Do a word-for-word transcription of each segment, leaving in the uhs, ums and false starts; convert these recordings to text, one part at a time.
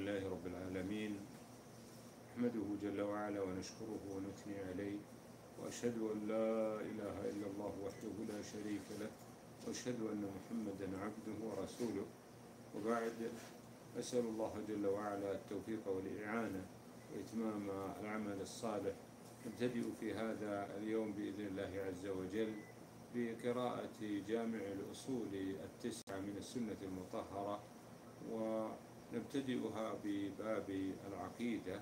لله رب العالمين، نحمده جل وعلا ونشكره ونثني عليه، وأشهد أن لا إله إلا الله وحده لا شريك له، وأشهد أن محمدا عبده ورسوله. وبعد، أسأل الله جل وعلا التوفيق والإعانة وإتمام العمل الصالح. نبتدئ في هذا اليوم بإذن الله عز وجل بقراءة جامع الأصول التسعة من السنة المطهرة، ونبتدئها بباب العقيدة.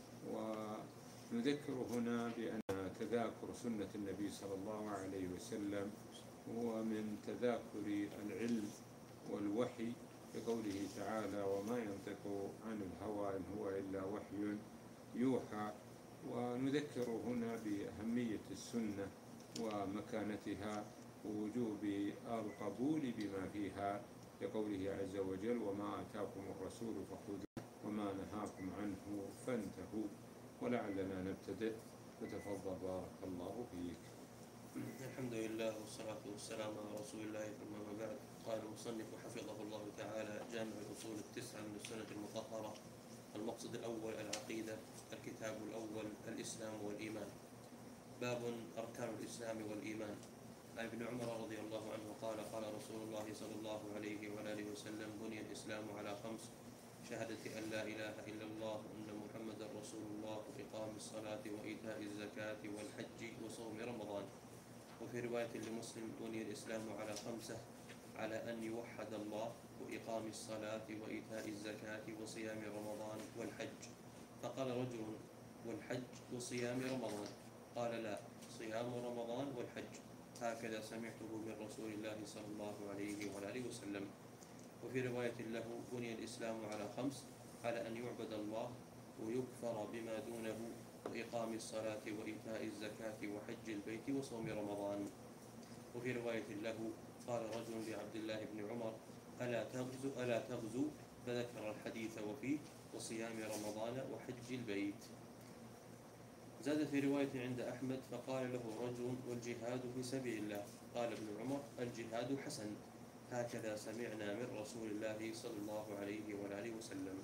ونذكر هنا بأن تذاكر سنة النبي صلى الله عليه وسلم هو من تذاكر العلم والوحي، بقوله تعالى: وما ينطق عن الهوى إن هو إلا وحي يوحى. ونذكر هنا بأهمية السنة ومكانتها ووجوب القبول بما فيها، لقوله عز وجل: وما آتاكم الرسول فخذوه وما نهاكم عنه فانتهوا. ولعلنا نبتدئ، فتفضل بارك الله فيك. الحمد لله والصلاة والسلام على رسول الله، ثم ما بعد. قال المصنف حفظه الله تعالى: جامع الأصول التسعة من السنة المطهرة. المقصد الأول العقيدة. الكتاب الأول الإسلام والإيمان. باب أركان الإسلام والإيمان. عن ابن عمر رضي الله عنه قال: قال رسول الله صلى الله عليه وآله وسلم: بني الإسلام على خمس: شهادة أن لا إله إلا الله وأن محمدا رسول الله، وإقام الصلاة وإيتاء الزكاة والحج وصوم رمضان. وفي رواية لمسلم: بني الإسلام على خمسة: على أن يوحد الله، وإقام الصلاة وإيتاء الزكاة وصيام رمضان والحج. فقال رجل: والحج وصيام رمضان؟ قال: لا، صيام رمضان والحج. هكذا سمعته من رسول الله صلى الله عليه وآله وسلم. وفي رواية له: بني الإسلام على خمس: على أن يعبد الله ويكفر بما دونه، وإقام الصلاة وإيتاء الزكاة وحج البيت وصوم رمضان. وفي رواية له: قال رجل لعبد الله بن عمر: ألا تغزو ألا تغزو فذكر الحديث وفيه: وصيام رمضان وحج البيت. زاد في رواية عند أحمد: فقال له رجل: والجهاد في سبيل الله؟ قال ابن عمر: الجهاد حسن. هكذا سمعنا من رسول الله صلى الله عليه وآله وسلم.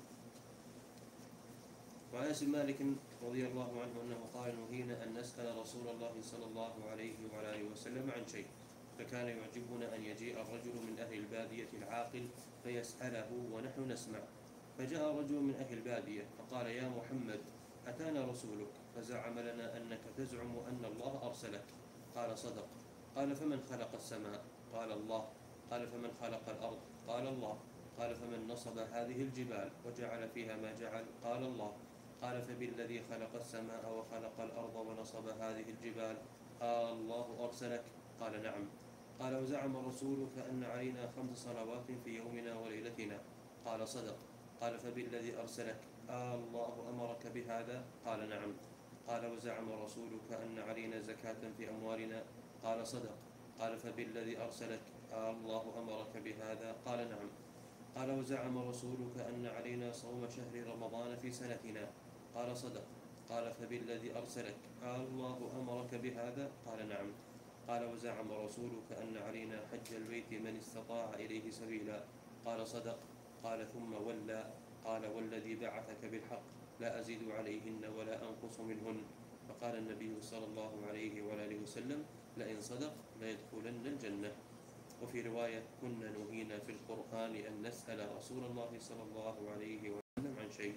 وعن أنس بن مالك رضي الله عنه أنه قال: نهينا أن نسأل رسول الله صلى الله عليه وآله وسلم عن شيء، فكان يعجبنا أن يجيء الرجل من أهل البادية العاقل فيسأله ونحن نسمع. فجاء رجل من أهل البادية فقال: يا محمد، أتانا رسولك فزعم لنا أنك تزعم أن الله أرسلك. قال: صدق. قال: فمن خلق السماء؟ قال: الله. قال: فمن خلق الأرض؟ قال: الله. قال: فمن نصب هذه الجبال وجعل فيها ما جعل؟ قال: الله. قال: فبالذي خلق السماء وخلق الأرض ونصب هذه الجبال آه الله أرسلك؟ قال: نعم. قال: وزعم رسولك أن علينا خمس صلوات في يومنا وليلتنا؟ قال: صدق. قال: فبالذي أرسلك آه الله أمرك بهذا؟ قال: نعم. قال: وزعم رسولك أن علينا زكاة في أموالنا؟ قال: صدق. قال: فبالذي أرسلك آه الله أمرك بهذا؟ قال: نعم. قال: وزعم رسولك أن علينا صوم شهر رمضان في سنتنا؟ قال: صدق. قال: فبالذي أرسلك آه الله أمرك بهذا؟ قال: نعم. قال: وزعم رسولك أن علينا حج البيت من استطاع إليه سبيلا؟ قال: صدق. قال: ثم ولى. قال: والذي بعثك بالحق لا أزيد عليهن ولا أنقص منهن. فقال النبي صلى الله عليه وآله وسلم: لئن صدق ليدخلن الجنة. وفي رواية: كنا نهينا في القرآن أن نسأل رسول الله صلى الله عليه وسلم عن شيء.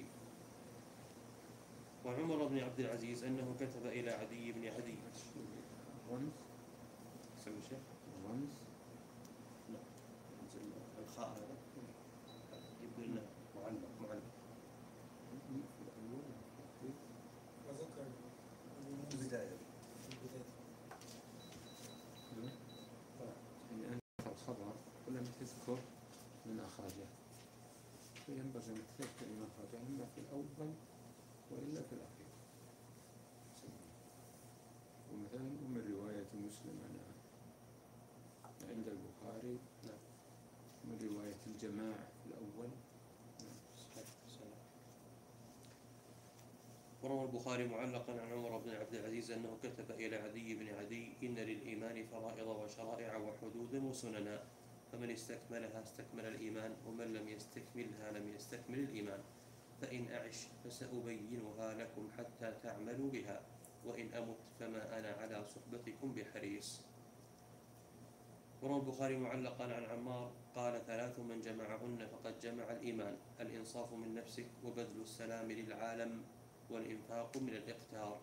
وعمر بن عبد العزيز أنه كتب إلى عدي بن عدي. رمز؟ سمي شيء؟ رمز؟ لا، رمز الخاء هذا يبدو لنا معلق معلق. وذكر البداية. يعني أنت الخبر ولم تذكر من أخرجه، فينبغي أن تذكر من أخرجه إما في الأول وإلا في الأخير. ومثلا ومن رواية مسلم أنا عند البخاري، نعم، من رواية الجماعة في الأول. وروى البخاري معلقا عن عمر بن عبد العزيز أنه كتب إلى عدي بن عدي: إن للإيمان فرائض وشرائع وحدودا وسننا، فمن استكملها استكمل الإيمان، ومن لم يستكملها لم يستكمل الإيمان. فإن أعش فسأبينها لكم حتى تعملوا بها، وإن أمت فما أنا على صحبتكم بحريص. وروى البخاري معلقا عن عمار قال: ثلاث من جمعهن فقد جمع الإيمان: الإنصاف من نفسك، وبذل السلام للعالم، والإنفاق من الإقتار.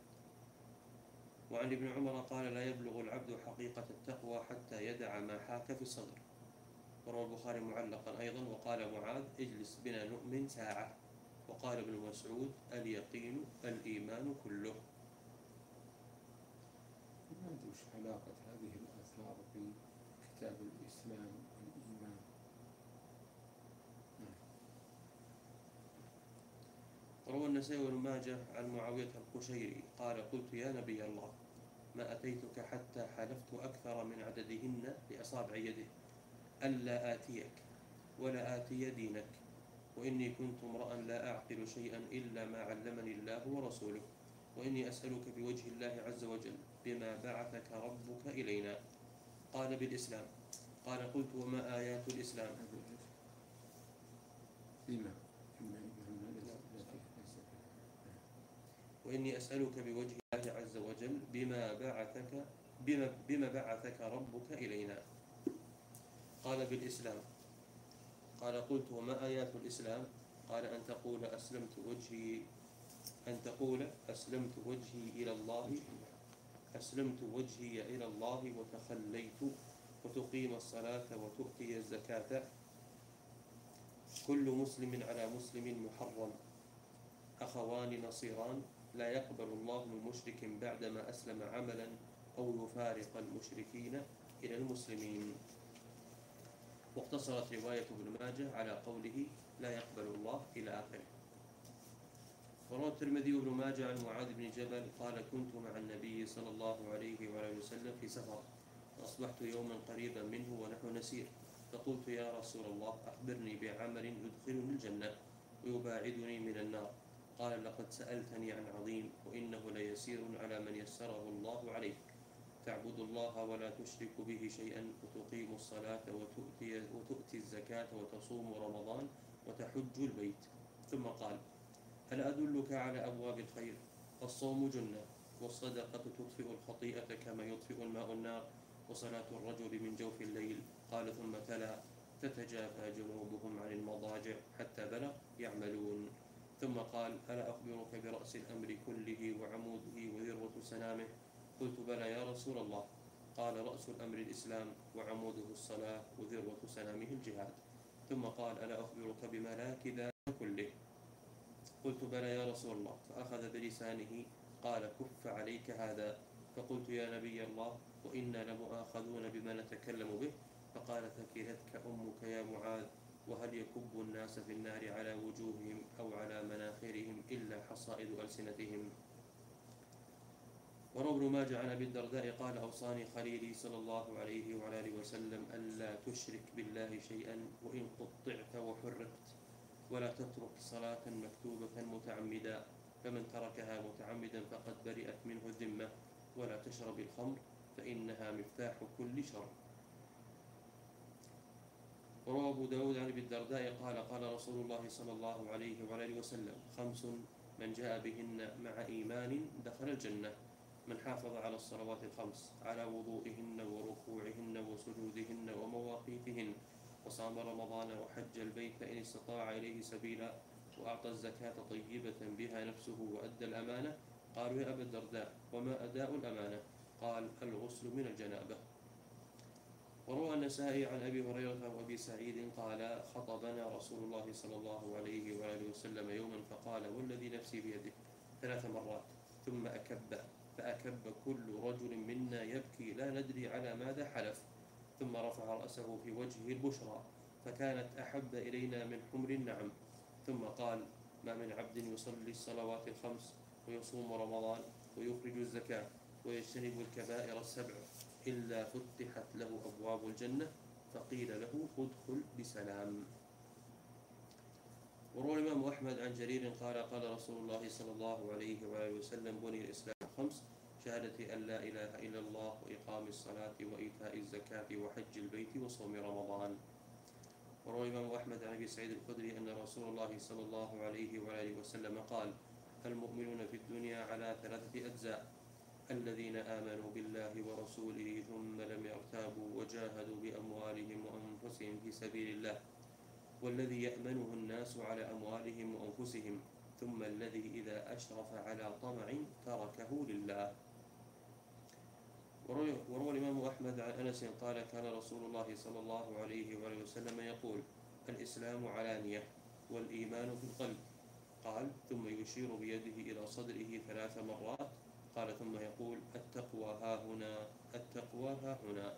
وعن ابن عمر قال: لا يبلغ العبد حقيقة التقوى حتى يدع ما حاك في الصدر. وروى البخاري معلقا أيضا وقال معاذ: اجلس بنا نؤمن ساعة. وقال ابن مسعود: اليقين الإيمان كله. ما أدري وش علاقة هذه الآثار بكتاب الإسلام والإيمان. وروى النسائي وابن ماجه عن معاوية القشيري قال: قلت يا نبي الله، ما أتيتك حتى حلفت أكثر من عددهن بأصابع يده ألا آتيك ولا آتي دينك، وإني كنت امرأ لا أعقل شيئا إلا ما علمني الله ورسوله، وإني أسألك بوجه الله عز وجل بما بعثك ربك إلينا. قال: بالإسلام. قال: قلت: وما آيات الإسلام؟ بما وإني أسألك بوجه الله عز وجل بما بعثك بما, بما بعثك ربك إلينا. قال: بالإسلام. قال: قلت: وما آيات الإسلام؟ قال: أن تقول أسلمت وجهي أن تقول أسلمت وجهي إلى الله أسلمت وجهي إلى الله وتخليت، وتقيم الصلاة وتؤتي الزكاة. كل مسلم على مسلم محرم، أخوان نصيران، لا يقبل الله من مشرك بعدما أسلم عملا أو يفارق المشركين إلى المسلمين. واقتصرت رواية ابن ماجه على قوله لا يقبل الله إلى آخره. وروى الترمذي وابن ماجه عن معاذ بن جبل قال: كنت مع النبي صلى الله عليه وآله وسلم في سفر، فأصبحت يوما قريبا منه ونحن نسير، فقلت: يا رسول الله، أخبرني بعمل يدخلني الجنة ويباعدني من النار. قال: لقد سألتني عن عظيم، وإنه ليسير على من يسره الله عليه: تعبد الله ولا تشرك به شيئا، وتقيم الصلاة وتؤتي, وتؤتي الزكاة وتصوم رمضان وتحج البيت. ثم قال: هل أدلك على أبواب الخير؟ الصوم جنة، والصدقة تطفئ الخطيئة كما يطفئ الماء النار، وصلاة الرجل من جوف الليل. قال: ثم تلا: تتجافى جنوبهم عن المضاجع حتى بلغ يعملون. ثم قال: ألا أخبرك برأس الأمر كله وعموده وذروة سنامه؟ قلت: بلى يا رسول الله. قال: رأس الأمر الإسلام، وعموده الصلاة، وذروة سنامه الجهاد. ثم قال: ألا أخبرك بملاك ذلك كله؟ قلت: بلى يا رسول الله. فأخذ بلسانه قال: كف عليك هذا. فقلت: يا نبي الله، وإنا لمؤاخذون بما نتكلم به. فقال: ثكلتك أمك يا معاذ، وهل يكب الناس في النار على وجوههم أو على مناخرهم إلا حصائد ألسنتهم؟ وروى ابن ماجه عن أبي الدرداء قال: أوصاني خليلي صلى الله عليه وعلى آله وسلم ألا تشرك بالله شيئا وإن قطعت وحرقت، ولا تترك صلاة مكتوبة متعمدا، فمن تركها متعمدا فقد برئت منه الذمة، ولا تشرب الخمر فإنها مفتاح كل شر. وروى أبو داود عن أبي الدرداء قال: قال رسول الله صلى الله عليه وعلى آله وسلم: خمس من جاء بهن مع إيمان دخل الجنة: من حافظ على الصلوات الخمس على وضوئهن وركوعهن وسجودهن ومواقيتهن، وصام رمضان وحج البيت إن استطاع إليه سبيلا، وأعطى الزكاة طيبة بها نفسه وأدى الأمانة. قالوا: يا أبا الدرداء، وما أداء الأمانة؟ قال: الغسل من الجنابة. وروى النسائي عن أبي هريرة وأبي سعيد قال: خطبنا رسول الله صلى الله عليه وآله وسلم يوما فقال: والذي نفسي بيده ثلاث مرات، ثم أكب، فأكب كل رجل منا يبكي لا ندري على ماذا حلف، ثم رفع رأسه في وجهه البشرى، فكانت أحب إلينا من حمر النعم، ثم قال: ما من عبد يصلي الصلوات الخمس ويصوم رمضان ويخرج الزكاة ويجتنب الكبائر السبع إلا فتحت له أبواب الجنة، فقيل له: ادخل بسلام. وروى الإمام أحمد عن جرير قال: قال رسول الله صلى الله عليه وآله وسلم: بني الإسلام خمس: شهادة أن لا إله إلا الله، وإقام الصلاة، وإيتاء الزكاة، وحج البيت، وصوم رمضان. وروى الإمام أحمد عن أبي سعيد الخدري أن رسول الله صلى الله عليه وآله وسلم قال: المؤمنون في الدنيا على ثلاثة أجزاء: الذين آمنوا بالله ورسوله ثم لم يرتابوا وجاهدوا بأموالهم وأنفسهم في سبيل الله، والذي يأمنه الناس على أموالهم وأنفسهم، ثم الذي إذا أشرف على طمع تركه لله. وروى الإمام أحمد عن أنس قال: كان رسول الله صلى الله عليه وآله وسلم يقول: الإسلام علانية والإيمان في القلب. قال: ثم يشير بيده إلى صدره ثلاث مرات. قال: ثم يقول: التقوى ها هنا، التقوى ها هنا.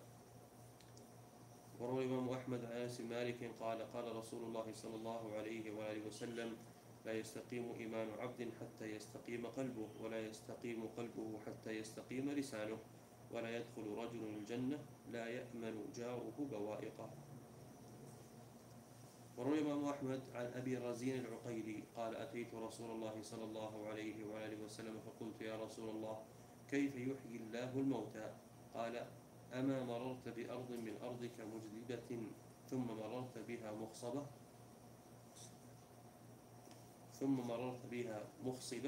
وروى الإمام أحمد عن أنس مالك قال: قال رسول الله صلى الله عليه وآله وسلم: لا يستقيم إيمان عبد حتى يستقيم قلبه، ولا يستقيم قلبه حتى يستقيم لسانه، ولا يدخل رجل الجنة لا يأمن جاره بوائقه. وروى الإمام أحمد عن أبي رزين العقيلي قال: أتيت رسول الله صلى الله عليه وآله وسلم فقلت: يا رسول الله، كيف يحيي الله الموتى؟ قال: أما مررت بأرض من أرضك مجدبة ثم مررت بها مخصبة ثم مررت بها مخصبة؟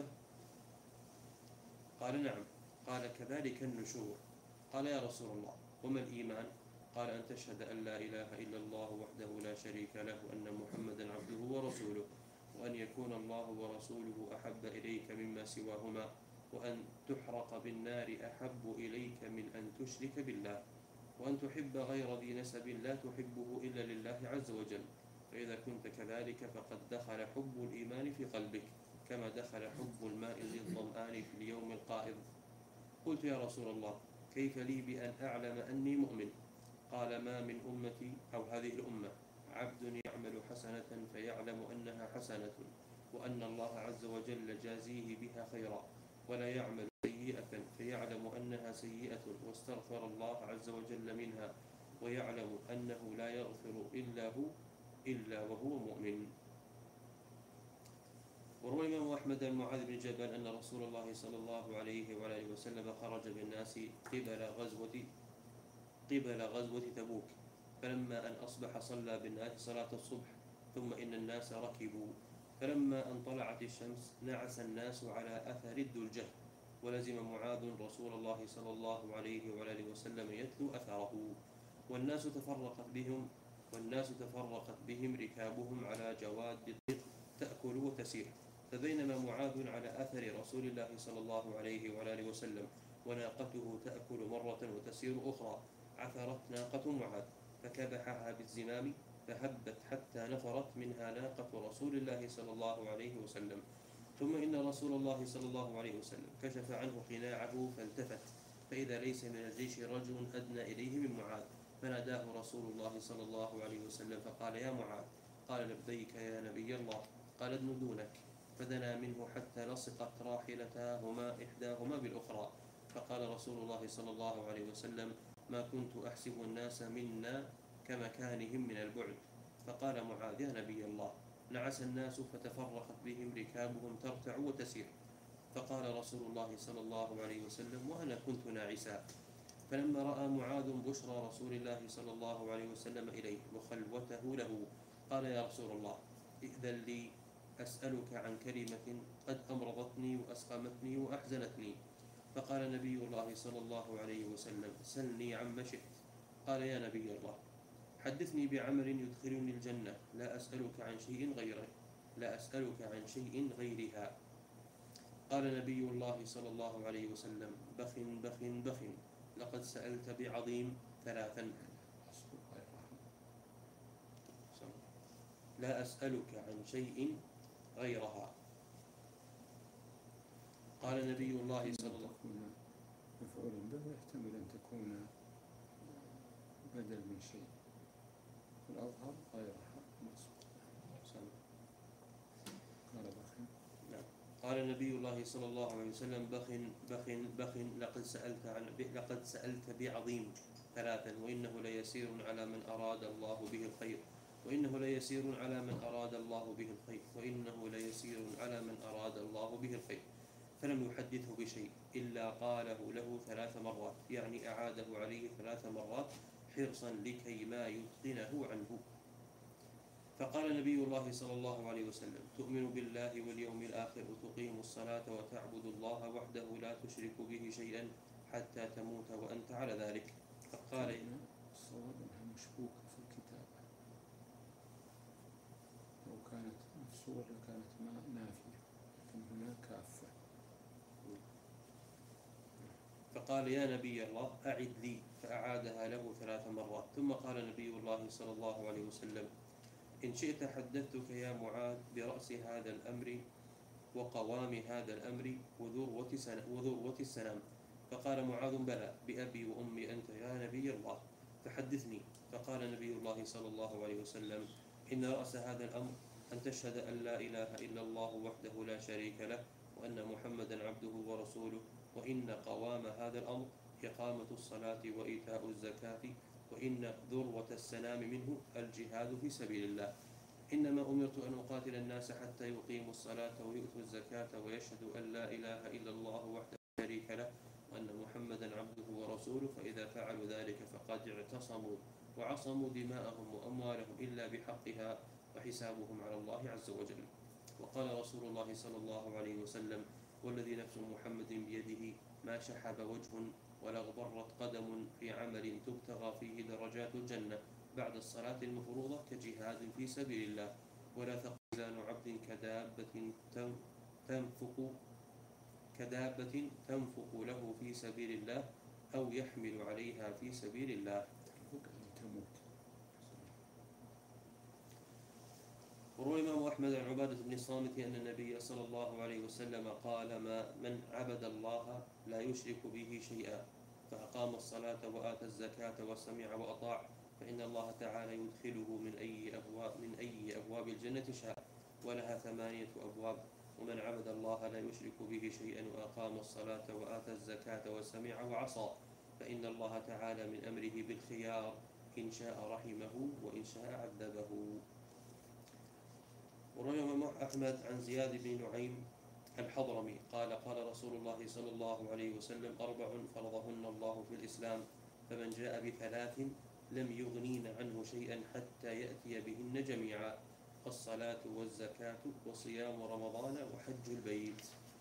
قال: نعم. قال: كذلك النشور. قال: يا رسول الله، وما الإيمان؟ قال: أن تشهد أن لا إله إلا الله وحده لا شريك له، وأن محمدا عبده ورسوله، وأن يكون الله ورسوله أحب إليك مما سواهما، وأن تحرق بالنار أحب إليك من أن تشرك بالله، وأن تحب غير ذي نسب لا تحبه إلا لله عز وجل. فإذا كنت كذلك فقد دخل حب الإيمان في قلبك، كما دخل حب الماء للظمآن في اليوم القائض. قلت: يا رسول الله، كيف لي بأن أعلم أني مؤمن؟ قال: ما من أمتي أو هذه الأمة عبد يعمل حسنة فيعلم أنها حسنة وأن الله عز وجل جازيه بها خيرا، ولا يعمل سيئة فيعلم أنها سيئة واستغفر الله عز وجل منها، ويعلم أنه لا يغفر إلا هو إلا وهو مؤمن. وروى الإمام أحمد عن معاذ بن جبل أن رسول الله صلى الله عليه وآله وسلم خرج بالناس قبل غزوة قبل غزوة تبوك، فلما أن أصبح صلى بالناس صلاة الصبح، ثم إن الناس ركبوا، فلما أن طلعت الشمس نعس الناس على أثر الدلجة، ولزم معاذ رسول الله صلى الله عليه وآله وسلم يتلو أثره، والناس تفرقت بهم والناس تفرقت بهم ركابهم على جواد الطريق تأكل وتسير، فبينما معاذ على أثر رسول الله صلى الله عليه وآله وسلم وناقته تأكل مرة وتسير أخرى، عثرت ناقة معاذ فكبحها بالزمام فهبت حتى نفرت منها ناقة رسول الله صلى الله عليه وسلم. ثم إن رسول الله صلى الله عليه وسلم كشف عنه قناعه فالتفت، فإذا ليس من الجيش رجل أدنى إليه من معاذ، فناداه رسول الله صلى الله عليه وسلم فقال: يا معاذ. قال: لبيك يا نبي الله. قال: ادن دونك. فدنا منه حتى لصقت راحلتاهما إحداهما بالأخرى، فقال رسول الله صلى الله عليه وسلم: ما كنت أحسب الناس منا كمكانهم من البعد. فقال معاذ: يا نبي الله، نعس الناس فتفرقت بهم ركابهم ترتع وتسير. فقال رسول الله صلى الله عليه وسلم: وأنا كنت ناعسا. فلما رأى معاذ بشرى رسول الله صلى الله عليه وسلم إليه وخلوته له، قال: يا رسول الله، ائذن لي أسألك عن كلمة قد أمرضتني وأسقمتني وأحزنتني. فقال نبي الله صلى الله عليه وسلم: سلني عما شئت. قال: يا نبي الله، حدثني بعمل يدخلني الجنة، لا أسألك عن شيء غيره لا أسألك عن شيء غيرها. قال نبي الله صلى الله عليه وسلم: بخ بخ بخ، لقد سألت بعظيم ثلاثا. لا أسألك عن شيء غيرها. قال نبي الله صلى الله عليه وسلم: مفعول به يحتمل أن تكون بدل من شيء، والأظهر غيرها مقصود. قال بخ. نعم. قال نبي الله صلى الله عليه وسلم: بخ بخ بخ، لقد سألت عن لقد سألت بعظيم ثلاثا، وإنه ليسير على من أراد الله به الخير وإنه ليسير على من أراد الله به الخير وإنه ليسير على من أراد الله به الخير. فلم يحدثه بشيء إلا قاله له ثلاث مرات، يعني أعاده عليه ثلاث مرات حرصا لكي ما يتقنه عنه. فقال نبي الله صلى الله عليه وسلم: تؤمن بالله واليوم الآخر وتقيم الصلاة وتعبد الله وحده لا تشرك به شيئا حتى تموت وأنت على ذلك. فقال الصواب أنها مشبوكة في الكتابة، لو كانت مفصولة لكانت ما نافية، لكن هنا كافة. فقال: يا نبي الله أعد لي، فأعادها له ثلاث مرات. ثم قال نبي الله صلى الله عليه وسلم: إن شئت حدثتك يا معاذ برأس هذا الأمر وقوام هذا الأمر وذروة سن- وذروة السنام. فقال معاذ: بلى، بأبي وأمي أنت يا نبي الله، فحدثني. فقال نبي الله صلى الله عليه وسلم: إن رأس هذا الأمر أن تشهد أن لا إله إلا الله وحده لا شريك له وأن محمدا عبده ورسوله، وإن قوام هذا الأمر إقامة الصلاة وإيتاء الزكاة، وإن ذروة السنام منه الجهاد في سبيل الله. إنما أمرت أن أقاتل الناس حتى يقيموا الصلاة ويؤتوا الزكاة ويشهدوا أن لا إله إلا الله وحده لا شريك له وأن محمدا عبده ورسوله، فإذا فعلوا ذلك فقد اعتصموا وعصموا دماءهم وأموالهم إلا بحقها وحسابهم على الله عز وجل. وقال رسول الله صلى الله عليه وسلم: والذي نفس محمد بيده ما شحب وجه ولا اغبرت قدم في عمل تبتغى فيه درجات الجنة بعد الصلاة المفروضة كجهاد في سبيل الله، ولا ثقلان عبد كدابة تنفق كدابة تنفق له في سبيل الله أو يحمل عليها في سبيل الله. وروى الإمام أحمد عن عبادة بن الصامت أن النبي صلى الله عليه وسلم قال: ما من عبد الله لا يشرك به شيئا فأقام الصلاة وآتى الزكاة وسمع وأطاع فإن الله تعالى يدخله من أي أبواب من أي أبواب الجنة شاء، ولها ثمانية أبواب. ومن عبد الله لا يشرك به شيئا وأقام الصلاة وآتى الزكاة وسمع وعصى فإن الله تعالى من أمره بالخيار، إن شاء رحمه وإن شاء عذبه. وروى الإمام أحمد عن زياد بن نعيم الحضرمي قال: قال رسول الله صلى الله عليه وسلم: أربع فرضهن الله في الإسلام، فمن جاء بثلاث لم يغنين عنه شيئا حتى يأتي بهن جميعا: الصلاة والزكاة وصيام رمضان وحج البيت.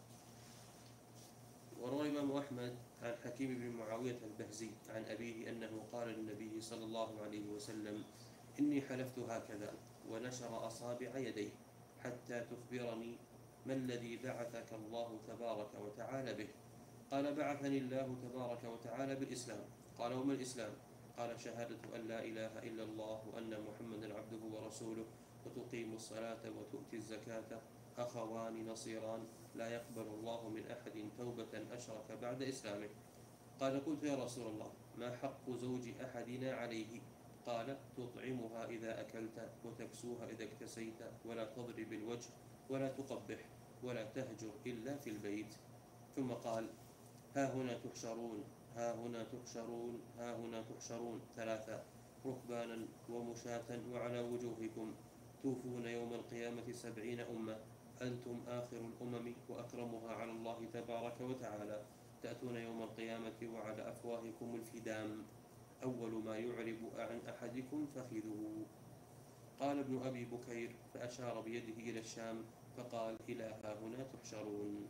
وروى الإمام أحمد عن حكيم بن معاوية البهزي عن أبيه أنه قال للنبي صلى الله عليه وسلم: إني حلفت هكذا، ونشر أصابع يديه حتى تخبرني ما الذي بعثك الله تبارك وتعالى به. قال: بعثني الله تبارك وتعالى بالإسلام. قال: وما الإسلام؟ قال: شهادة أن لا إله إلا الله وأن محمدا عبده ورسوله وتقيم الصلاة وتؤتي الزكاة، أخوان نصيران لا يقبل الله من أحد توبة أشرك بعد إسلامه. قال: قلت يا رسول الله: ما حق زوج أحدنا عليه؟ قال: تطعمها إذا أكلت وتكسوها إذا اكتسيت ولا تضرب الوجه ولا تقبح ولا تهجر إلا في البيت. ثم قال: ها هنا تحشرون ها هنا تحشرون ها هنا تحشرون ثلاثة: ركبانا ومشاة وعلى وجوهكم، توفون يوم القيامة سبعين أمة، أنتم آخر الأمم وأكرمها على الله تبارك وتعالى، تأتون يوم القيامة وعلى أفواهكم الفدام، أول ما يعرب عن أحدكم فخذه. قال ابن أبي بكير فأشار بيده إلى الشام فقال: إلى ها هنا تحشرون.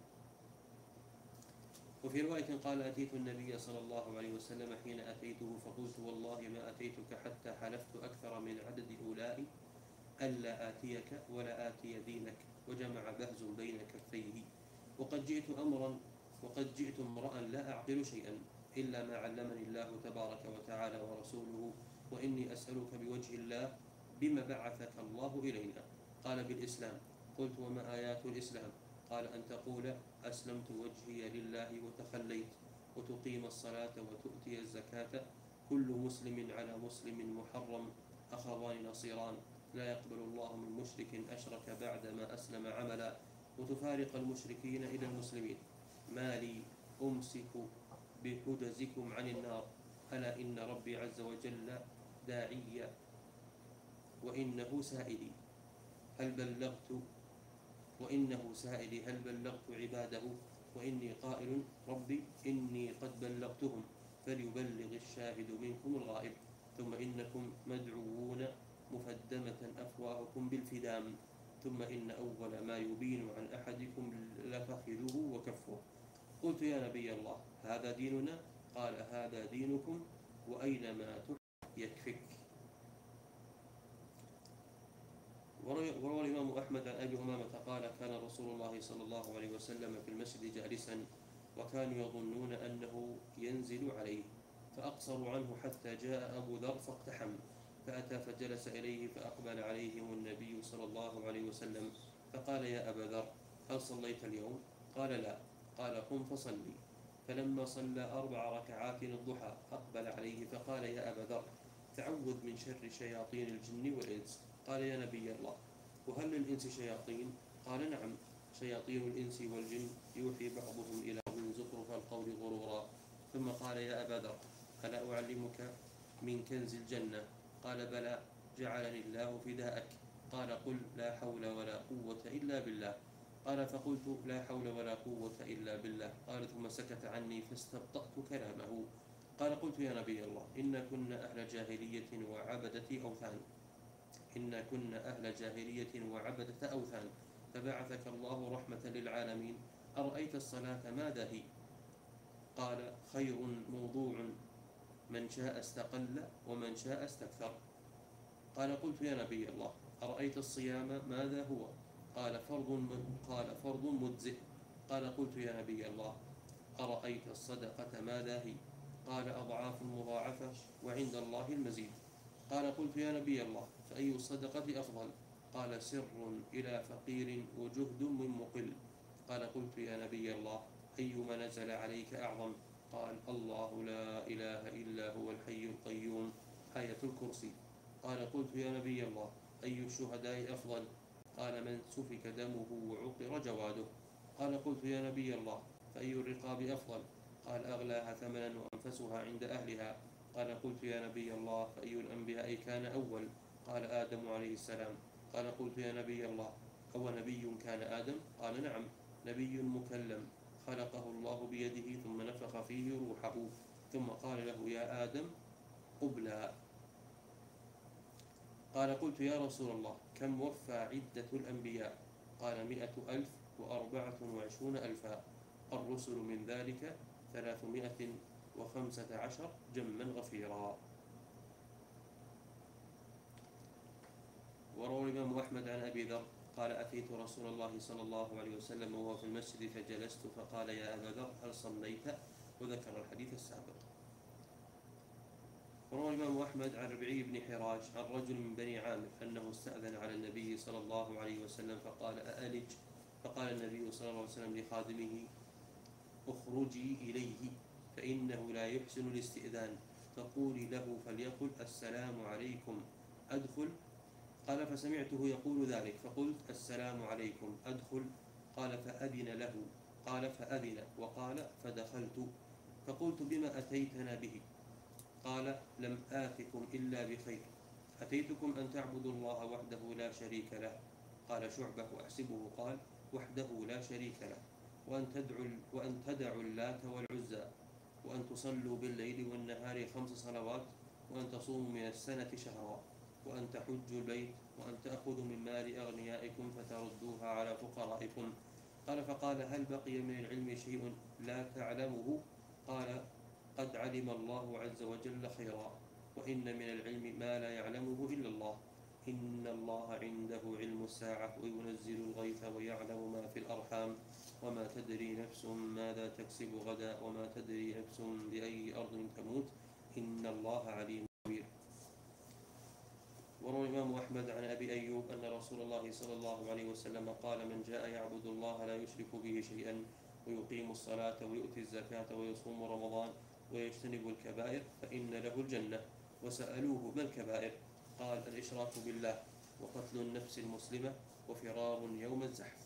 وفي رواية قال: أتيت النبي صلى الله عليه وسلم حين أتيته فقلت: والله ما أتيتك حتى حلفت أكثر من عدد أولئك ألا آتيك ولا آتي دينك، وجمع بهز بين كفيه. وقد جئت أمرا وقد جئت امرأ لا أعقل شيئا إلا ما علمني الله تبارك وتعالى ورسوله، وإني أسألك بوجه الله بما بعثك الله إلينا. قال: بالإسلام. قلت: وما آيات الإسلام؟ قال: أن تقول: أسلمت وجهي لله وتخليت، وتقيم الصلاة وتؤتي الزكاة، كل مسلم على مسلم محرم، أخوان نصيران لا يقبل الله من مشرك أشرك بعدما أسلم عملا، وتفارق المشركين إلى المسلمين. ما لي أمسك بحجزكم عن النار، ألا إن ربي عز وجل داعي وإنه سائلي هل بلغت وإنه سائلي هل بلغت عباده، وإني قائل ربي إني قد بلغتهم فليبلغ الشاهد منكم الغائب، ثم إنكم مدعوون مفدمة أفواهكم بالفدام، ثم إن أول ما يبين عن أحدكم لفخذه وكفه. قلت يا نبي الله هذا ديننا؟ قال هذا دينكم، وأينما تحب يكفك. وروى الإمام أحمد عن أبي أمامة قال كان رسول الله صلى الله عليه وسلم في المسجد جالسا، وكانوا يظنون أنه ينزل عليه، فأقصروا عنه حتى جاء أبو ذر فاقتحم، فأتى فجلس إليه، فأقبل عليهم النبي صلى الله عليه وسلم فقال يا أبا ذر هل صليت اليوم؟ قال لا. قال قم فصلي. فلما صلى أربع ركعات الضحى أقبل عليه فقال يا أبا ذر تعوذ من شر شياطين الجن والإنس. قال يا نبي الله وهل للإنس شياطين؟ قال نعم، شياطين الإنس والجن يوحي بعضهم إلى من زخرف القول غرورا. ثم قال يا أبا ذر ألا أعلمك من كنز الجنة؟ قال بلى، جعلني الله فداءك. قال قل لا حول ولا قوة إلا بالله. قال فقلت لا حول ولا قوة إلا بالله. قال ثم سكت عني فاستبطأت كلامه. قال قلت يا نبي الله إن كنا أهل جاهلية وعبدة أوثان إن كنا أهل جاهلية وعبدة أوثان فبعثك الله رحمة للعالمين، أرأيت الصلاة ماذا هي؟ قال خير موضوع، من شاء استقل ومن شاء استكثر. قال قلت يا نبي الله أرأيت الصيام ماذا هو؟ قال فرض قال فرض مجزئ. قال قلت يا نبي الله أرأيت الصدقة ماذا هي؟ قال أضعاف مضاعفة وعند الله المزيد. قال قلت يا نبي الله فأي الصدقة أفضل؟ قال سر إلى فقير وجهد من مقل. قال قلت يا نبي الله أيما نزل عليك أعظم؟ قال الله لا إله إلا هو الحي القيوم، آية الكرسي. قال قلت يا نبي الله أي الشهداء أفضل؟ قال من سفك دمه وعقر جواده. قال قلت يا نبي الله فأي الرقاب أفضل؟ قال أغلاها ثمنا وأنفسها عند أهلها. قال قلت يا نبي الله فأي الأنبياء كان أول؟ قال آدم عليه السلام. قال قلت يا نبي الله أو نبي كان آدم؟ قال نعم، نبي مكلم خلقه الله بيده ثم نفخ فيه روحه، ثم قال له يا آدم قبلا. قال قلت يا رسول الله كم وفى عدة الأنبياء؟ قال مئة ألف وأربعة وعشرون ألفا، الرسل من ذلك ثلاثمائة وخمسة عشر جما غفيرا. وروى الإمام أحمد عن أبي ذر قال أتيت رسول الله صلى الله عليه وسلم وهو في المسجد فجلست فقال يا أبا ذر هل صليت؟ وذكر الحديث السابق. وروى الإمام أحمد عن ربعي بن حراش عن رجل من بني عامر أنه استأذن على النبي صلى الله عليه وسلم فقال أألج؟ فقال النبي صلى الله عليه وسلم لخادمه اخرجي إليه فإنه لا يحسن الاستئذان، فقولي له فليقل السلام عليكم أدخل. قال فسمعته يقول ذلك فقلت السلام عليكم أدخل. قال فأذن له. قال فأذن وقال فدخلت. فقلت بما أتيتنا به؟ قال لم آتكم إلا بخير، أتيتكم أن تعبدوا الله وحده لا شريك له. قال شعبة وأحسبه قال وحده لا شريك له، وأن تدعوا, وأن تدعوا اللات والعزى، وأن تصلوا بالليل والنهار خمس صلوات، وأن تصوموا من السنة شهرا، وأن تحجوا البيت، وأن تأخذوا من مال أغنيائكم فتردوها على فقرائكم. قال فقال هل بقي من العلم شيء لا تعلمه؟ قال قد علم الله عز وجل خيرا، وإن من العلم ما لا يعلمه إلا الله، إن الله عنده علم الساعة وينزل الغيث ويعلم ما في الأرحام، وما تدري نفس ماذا تكسب غدا، وما تدري نفس بأي أرض تموت، إن الله عليم خبير. وروى الإمام أحمد عن أبي أيوب أن رسول الله صلى الله عليه وسلم قال من جاء يعبد الله لا يشرك به شيئا ويقيم الصلاة ويؤتي الزكاة ويصوم رمضان ويجتنب الكبائر فإن له الجنة. وسألوه ما الكبائر؟ قال الإشراك بالله وقتل النفس المسلمة وفرار يوم الزحف.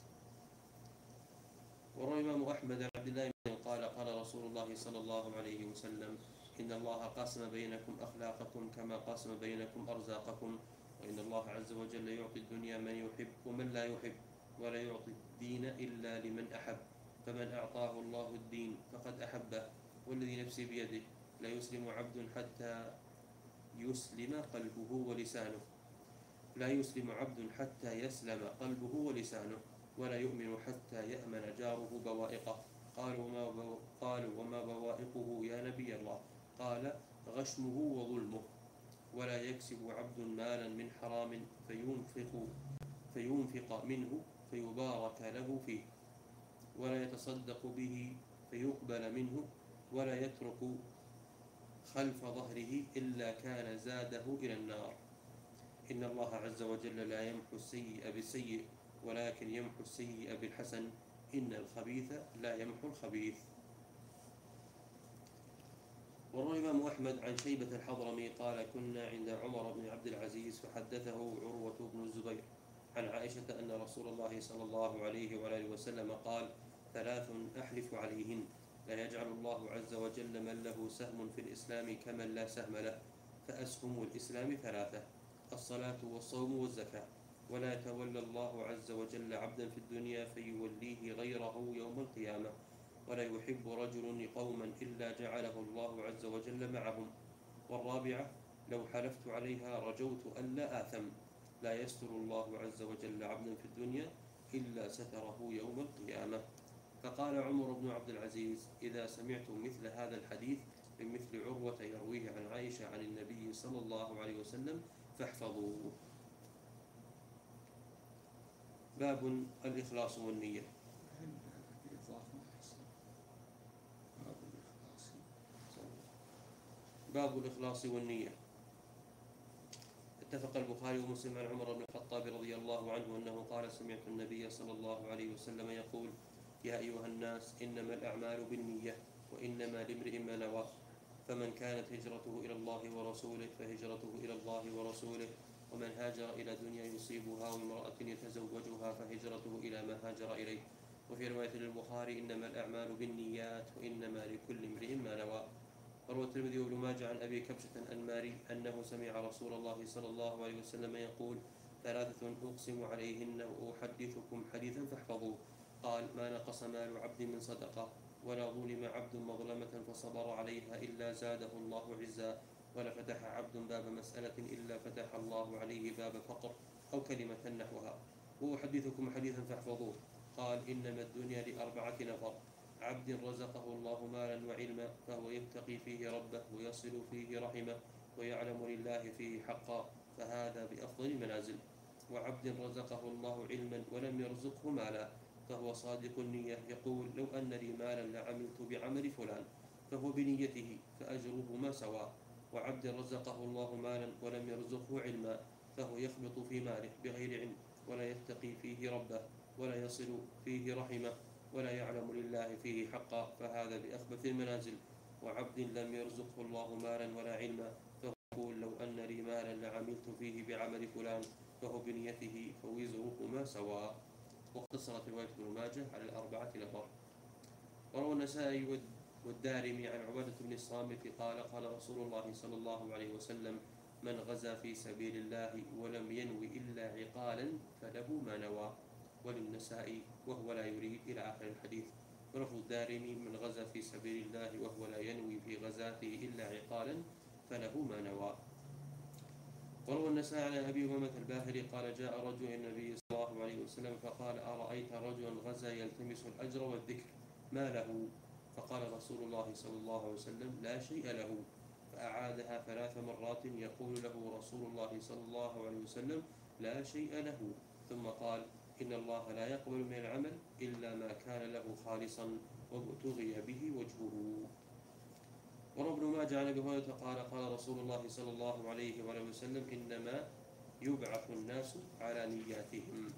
وروى الإمام أحمد عن عبد الله بن قال قال رسول الله صلى الله عليه وسلم إن الله قاسم بينكم أخلاقكم كما قاسم بينكم أرزاقكم، وإن الله عز وجل يعطي الدنيا من يحب ومن لا يحب، ولا يعطي الدين إلا لمن أحب، فمن أعطاه الله الدين فقد أحبه، والذي نفسي بيده لا يسلم عبد حتى يسلم قلبه ولسانه. لا يسلم عبد حتى يسلم قلبه ولسانه، ولا يؤمن حتى يأمن جاره بوائقه. قالوا وما, بو... قالوا وما بوائقه يا نبي الله؟ قال غشمه وظلمه. ولا يكسب عبد مالا من حرام فينفق, فينفق منه فيبارك له فيه، ولا يتصدق به فيقبل منه، ولا يترك خلف ظهره إلا كان زاده إلى النار. إن الله عز وجل لا يمحو السيء بالسيء، ولكن يمحو السيء بالحسن. إن الخبيث لا يمحو الخبيث. وروى الإمام أحمد عن شيبة الحضرمي قال كنا عند عمر بن عبد العزيز فحدثه عروة بن الزبير عن عائشة أن رسول الله صلى الله عليه وآله وسلم قال ثلاث أحلف عليهن لا يجعل الله عز وجل من له سهم في الإسلام كمن لا سهم له. فأسهم الإسلام ثلاثة: الصلاة والصوم والزكاة. ولا يتولى الله عز وجل عبدا في الدنيا فيوليه غيره يوم القيامة. ولا يحب رجل قوما إلا جعله الله عز وجل معهم. والرابعة: لو حلفت عليها رجوت ألا آثم. لا يستر الله عز وجل عبدا في الدنيا إلا ستره يوم القيامة. فقال عمر بن عبد العزيز إذا سمعتم مثل هذا الحديث من مثل عروة يرويه عن عائشة عن النبي صلى الله عليه وسلم فاحفظوه. باب الإخلاص والنية. باب الإخلاص والنية. اتفق البخاري ومسلم عن عمر بن الخطاب رضي الله عنه أنه قال سمعت النبي صلى الله عليه وسلم يقول يا أيها الناس إنما الأعمال بالنية وإنما لامرئ ما نوى. فمن كانت هجرته إلى الله ورسوله فهجرته إلى الله ورسوله، ومن هاجر إلى دنيا يصيبها وامرأة يتزوجها فهجرته إلى ما هاجر إليه. وفي رواية للبخاري إنما الأعمال بالنيات وإنما لكل امرئ ما نوى. وروى الترمذي وابن ماجه عن أبي كبشة الأنماري أنه سمع رسول الله صلى الله عليه وسلم يقول ثلاثة أقسم عليهن وأحدثكم حديثا فاحفظوه. قال ما نقص مال عبد من صدقة، ولا ظلم عبد مظلمة فصبر عليها إلا زاده الله عزا، ولا فتح عبد باب مسألة إلا فتح الله عليه باب فقر أو كلمة نحوها. وأحدثكم حديثا فاحفظوه. قال إنما الدنيا لأربعة نفر: عبد رزقه الله مالا وعلما فهو يتقي فيه ربه ويصل فيه رحمه ويعلم لله فيه حقا فهذا بأفضل المنازل. وعبد رزقه الله علما ولم يرزقه مالا فهو صادق النية يقول لو أن لي مالا لعملت بعمل فلان فهو بنيته فأجرهما سواء. وعبد رزقه الله مالا ولم يرزقه علما فهو يخبط في ماله بغير علم ولا يتقي فيه ربه ولا يصل فيه رحمه ولا يعلم لله فيه حقا فهذا بأخبث المنازل. وعبد لم يرزقه الله مالا ولا علما فهو يقول لو أن لي مالا لعملت فيه بعمل فلان فهو بنيته فوزرهما سواء. واقتصرت رواية ابن ماجه على الأربعة نفر. وروى النسائي والدارمي عن عبادة بن الصامت قال قال رسول الله صلى الله عليه وسلم من غزا في سبيل الله ولم ينوي إلا عقالا فله ما نوى. وللنسائي وهو لا يريد إلى آخر الحديث. ولفظ الدارمي من غزا في سبيل الله وهو لا ينوي في غزاته إلا عقالا فله ما نوى. وروى النسائي عن أبي أمامة الباهلي قال جاء رجل إلى النبي صلى الله عليه وسلم فقال أرأيت رجلا غزا يلتمس الأجر والذكر ما له؟ فقال رسول الله صلى الله عليه وسلم لا شيء له. فأعادها ثلاث مرات يقول له رسول الله صلى الله عليه وسلم لا شيء له، ثم قال إن الله لا يقبل من العمل إلا ما كان له خالصا وابتغي به وجهه. وروى ابن ماجه عن أبي هريرة قال قال رسول الله صلى الله عليه وآله وسلم إنما يبعث الناس على نياتهم.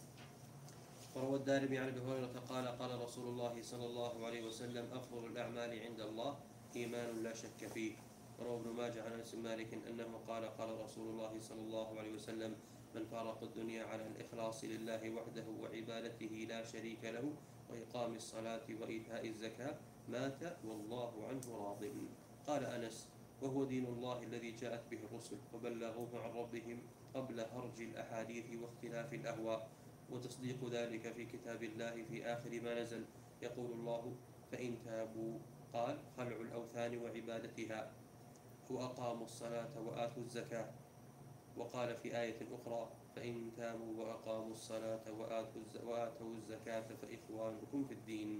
وروى الدارمي عن أبي هريرة قال قال رسول الله صلى الله عليه وسلم أفضل الأعمال عند الله إيمان لا شك فيه. وروى ابن ماجه عن أنس مالك أنه قال قال رسول الله صلى الله عليه وسلم من فارق الدنيا على الإخلاص لله وحده وعبادته لا شريك له وإقام الصلاة وإيتاء الزكاة مات والله عنه راض. قال أنس وهو دين الله الذي جاءت به الرسل وبلغوه عن ربهم قبل هرج الأحاديث واختلاف الأهواء، وتصديق ذلك في كتاب الله في آخر ما نزل. يقول الله فإن تابوا قال خلع الأوثان وعبادتها وأقاموا الصلاة وآتوا الزكاة وقال في آية أخرى: فإن تابوا وأقاموا الصلاة وآتوا الزكاة فإخوانكم في الدين.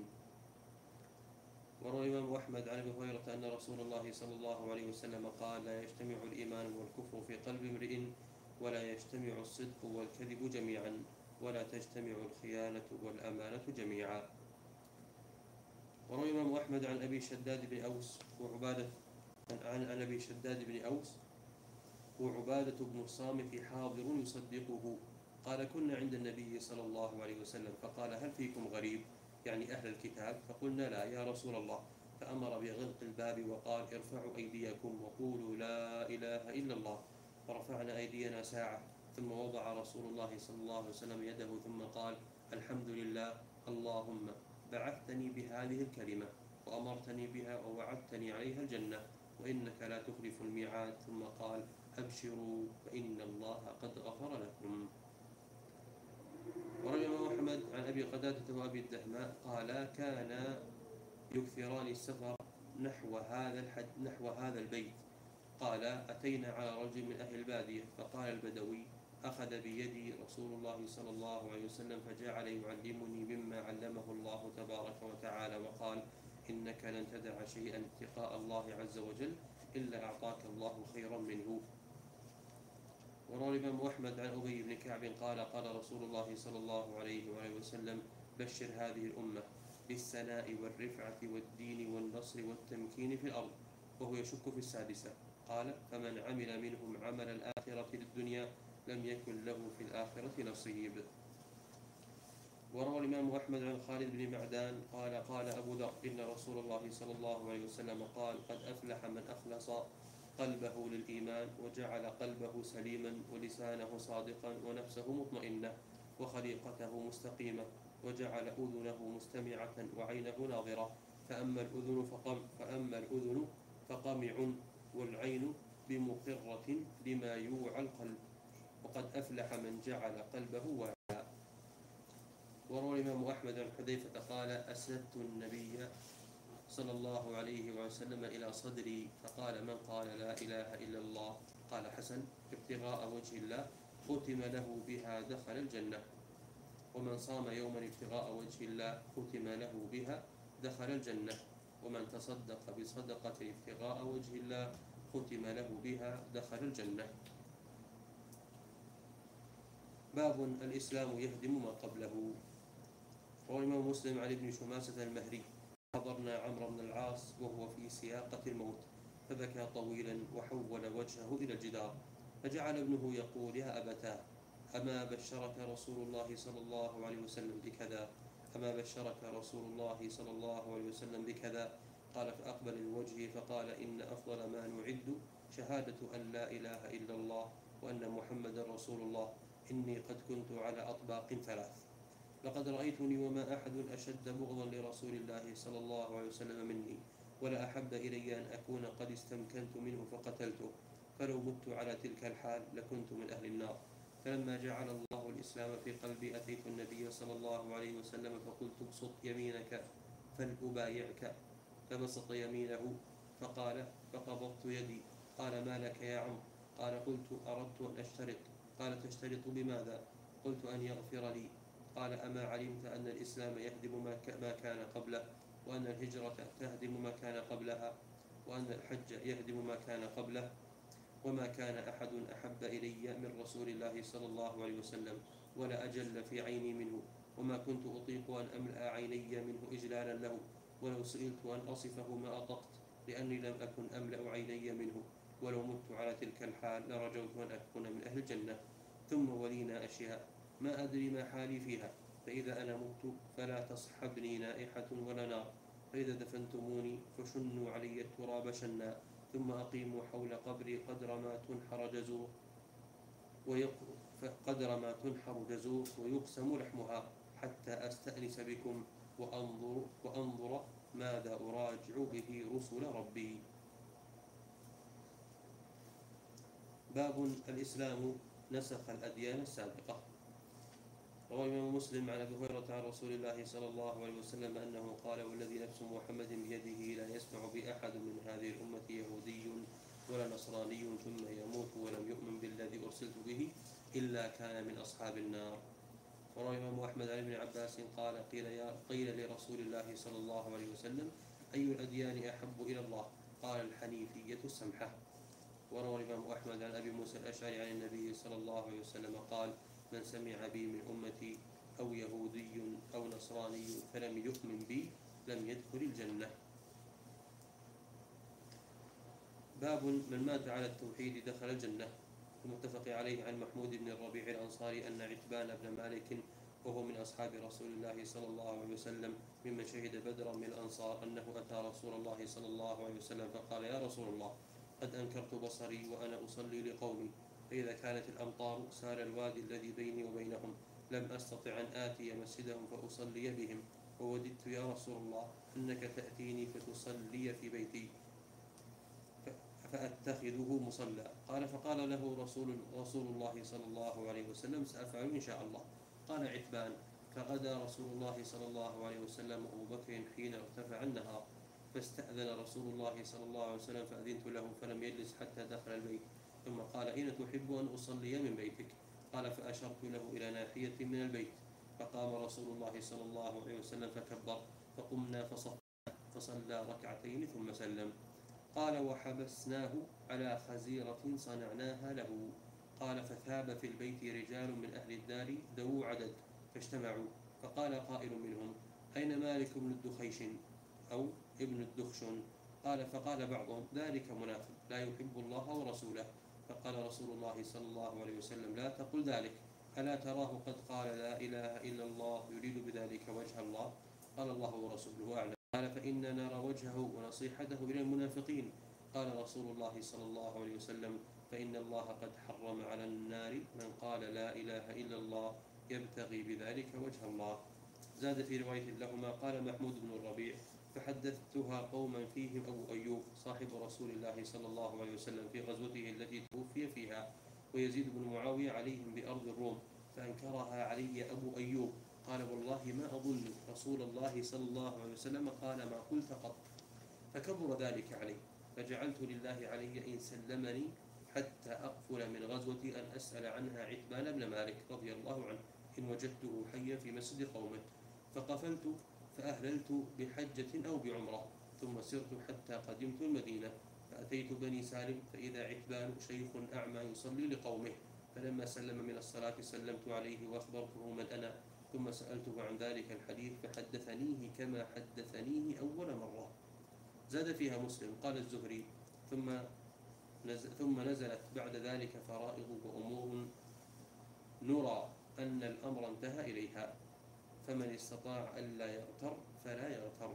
وروى الإمام أحمد عن أبي هريرة أن رسول الله صلى الله عليه وسلم قال: لا يجتمع الإيمان والكفر في قلب امرئ، ولا يجتمع الصدق والكذب جميعا، ولا تجتمع الخيانة والأمانة جميعا. وروى الإمام أحمد عن أبي شداد بن أوس وعبادة عن عن أبي شداد بن أوس وعبادة بن الصامت حاضر يصدقه قال: كنا عند النبي صلى الله عليه وسلم فقال: هل فيكم غريب؟ يعني أهل الكتاب. فقلنا: لا يا رسول الله. فأمر بغلق الباب وقال: ارفعوا أيديكم وقولوا لا إله إلا الله. فرفعنا أيدينا ساعة، ثم وضع رسول الله صلى الله عليه وسلم يده ثم قال: الحمد لله، اللهم بعثتني بهذه الكلمة وأمرتني بها ووعدتني عليها الجنة، وإنك لا تخلف الميعاد. ثم قال: أبشروا فإن الله قد غفر لكم. وروى الإمام أحمد عن أبي قتادة وأبي الدحماء قال: كانا يكثران السفر نحو هذا الحد نحو هذا البيت. قال: أتينا على رجل من أهل البادية فقال البدوي: أخذ بيدي رسول الله صلى الله عليه وسلم فجعل يعلمني مما علمه الله تبارك وتعالى، وقال: إنك لن تدع شيئا اتقاء الله عز وجل إلا أعطاك الله خيرا منه. وروى الإمام أحمد عن أبي بن كعب قال: قال رسول الله صلى الله عليه وآله وسلم: بشر هذه الأمة بالثناء والرفعة والدين والنصر والتمكين في الأرض. وهو يشك في السادسة. قال: فمن عمل منهم عمل الآخرة للدنيا لم يكن له في الآخرة نصيب. وروى الإمام أحمد عن خالد بن معدان قال: قال أبو ذر: إن رسول الله صلى الله عليه وسلم قال: قد أفلح من أخلص قلبه للإيمان وجعل قلبه سليما ولسانه صادقا ونفسه مطمئنة وخليقته مستقيمة وجعل أذنه مستمعة وعينه ناظرة. فأما الأذن فقم فأما الأذن فقمع والعين بمقرة لما يوعى القلب، وقد أفلح من جعل قلبه واعيا. وروى الإمام أحمد عن حذيفة قال: أسندت النبي صلى الله عليه وسلم إلى صدري فقال: من قال لا إله إلا الله قال حسن ابتغاء وجه الله ختم له بها دخل الجنة، ومن صام يوما ابتغاء وجه الله ختم له بها دخل الجنة، ومن تصدق بصدقة ابتغاء وجه الله ختم له بها دخل الجنة. باب الإسلام يهدم ما قبله. روى الإمام مسلم عن ابن شماسة المهري: حضرنا عمرو بن العاص وهو في سياقة الموت فبكى طويلا وحول وجهه إلى الجدار، فجعل ابنه يقول: يا أبتاه، أما بشرك رسول الله صلى الله عليه وسلم بكذا؟ أما بشرك رسول الله صلى الله عليه وسلم بكذا؟ قال: فأقبل الوجه فقال: إن أفضل ما نعد شهادة أن لا إله إلا الله وأن محمد رسول الله. إني قد كنت على أطباق ثلاث، لقد رأيتني وما أحد أشد بغضا لرسول الله صلى الله عليه وسلم مني، ولا أحب إلي أن أكون قد استمكنت منه فقتلته، فلو مت على تلك الحال لكنت من أهل النار. فلما جعل الله الإسلام في قلبي أتيت النبي صلى الله عليه وسلم فقلت: ابسط يمينك فلأبايعك. فبسط يمينه فقال: فقبضت يدي. قال: ما لك يا عمرو؟ قال: قلت: أردت أن أشترط. قال: تشترط بماذا؟ قلت: أن يغفر لي. قال: أما علمت أن الإسلام يهدم ما كان قبله، وأن الهجرة تهدم ما كان قبلها، وأن الحج يهدم ما كان قبله؟ وما كان أحد أحب إلي من رسول الله صلى الله عليه وسلم ولا أجل في عيني منه، وما كنت أطيق أن أملأ عيني منه إجلالا له، ولو سئلت أن أصفه ما أطقت، لأني لم أكن أملأ عيني منه، ولو مت على تلك الحال لرجوت أن أكون من أهل الجنة. ثم ولينا أشياء ما أدري ما حالي فيها، فإذا أنا مت فلا تصحبني نائحة ولا نار، فإذا دفنتموني فشنوا علي التراب شنا، ثم أقيموا حول قبري قدر ما تنحر جزور قدر ما تنحر جزور ويقسم لحمها، حتى أستأنس بكم وأنظر, وأنظر ماذا أراجع به رسل ربي. باب الإسلام نسخ الأديان السابقة. روى الإمام مسلم عن أبي هريرة عن رسول الله صلى الله عليه وسلم أنه قال: والذي نفس محمد بيده لا يسمع بأحد من هذه الأمة يهودي ولا نصراني ثم يموت ولم يؤمن بالذي أرسلت إلا كان من أصحاب النار. وروى الإمام أحمد عن ابن عباس قال قيل, يا قيل لرسول الله صلى الله عليه وسلم أي الأديان أحب إلى الله؟ قال الحنيفية السمحة. وروى الإمام أحمد عن أبي موسى الأشعري عن النبي صلى الله عليه وسلم قال من سمع بي من أمتي أو يهودي أو نصراني فلم يؤمن بي لم يدخل الجنة. باب من مات على التوحيد دخل الجنة. المتفق عليه عن محمود بن الربيع الأنصاري أن عتبان بن مالك وهو من أصحاب رسول الله صلى الله عليه وسلم ممن شهد بدرا من الأنصار أنه أتى رسول الله صلى الله عليه وسلم فقال يا رسول الله قد أنكرت بصري وأنا أصلي لقومي فإذا كانت الأمطار سال الوادي الذي بيني وبينهم لم أستطع أن آتي مسجدهم فأصلي بهم ووددت يا رسول الله أنك تأتيني فتصلي في بيتي فأتخذه مصلى. قال فقال له رسول, رسول الله صلى الله عليه وسلم سأفعل إن شاء الله. قال عتبان فغدا رسول الله صلى الله عليه وسلم أبو بكر حين ارتفع النهار فاستأذن رسول الله صلى الله عليه وسلم فأذنت له فلم يجلس حتى دخل البيت ثم قال أين تحب أن أصلي من بيتك؟ قال فأشرت له إلى ناحية من البيت فقام رسول الله صلى الله عليه وسلم فكبر فقمنا فصلى فصلى ركعتين ثم سلم. قال وحبسناه على خزيرة صنعناها له. قال فثاب في البيت رجال من أهل الدار ذو عدد فاجتمعوا فقال قائل منهم أين مالك بن الدخيش أو ابن الدخشن؟ قال فقال بعضهم ذلك منافق لا يحب الله ورسوله. فقال رسول الله صلى الله عليه وسلم لا تقل ذلك ألا تراه قد قال لا إله إلا الله يريد بذلك وجه الله؟ قال الله ورسوله أعلم. قال فإننا نرى وجهه ونصيحته إلى المنافقين. قال رسول الله صلى الله عليه وسلم فإن الله قد حرم على النار من قال لا إله إلا الله يبتغي بذلك وجه الله. زاد في رواية لهما قال محمود بن الربيع فحدثتها قوما فيهم أبو أيوب صاحب رسول الله صلى الله عليه وسلم في غزوته التي توفي فيها ويزيد بن معاوية عليهم بأرض الروم فأنكرها علي أبو أيوب قال والله ما أظن رسول الله صلى الله عليه وسلم قال ما قلت قط فكبر ذلك علي فجعلت لله علي إن سلمني حتى أقفل من غزوتي أن أسأل عنها عتبان بن مالك رضي الله عنه إن وجدته حيا في مسجد قومه. فقفلت فأهللت بحجة أو بعمرة ثم سرت حتى قدمت المدينة فأتيت بني سالم فإذا عتبان شيخ أعمى يصلي لقومه فلما سلم من الصلاة سلمت عليه وأخبرته من أنا ثم سألته عن ذلك الحديث فحدثنيه كما حدثنيه أول مرة. زاد فيها مسلم قال الزهري ثم نزل ثم نزلت بعد ذلك فرائض وأمور نرى أن الأمر انتهى إليها فمن استطاع ألا يغتر فلا يغتر.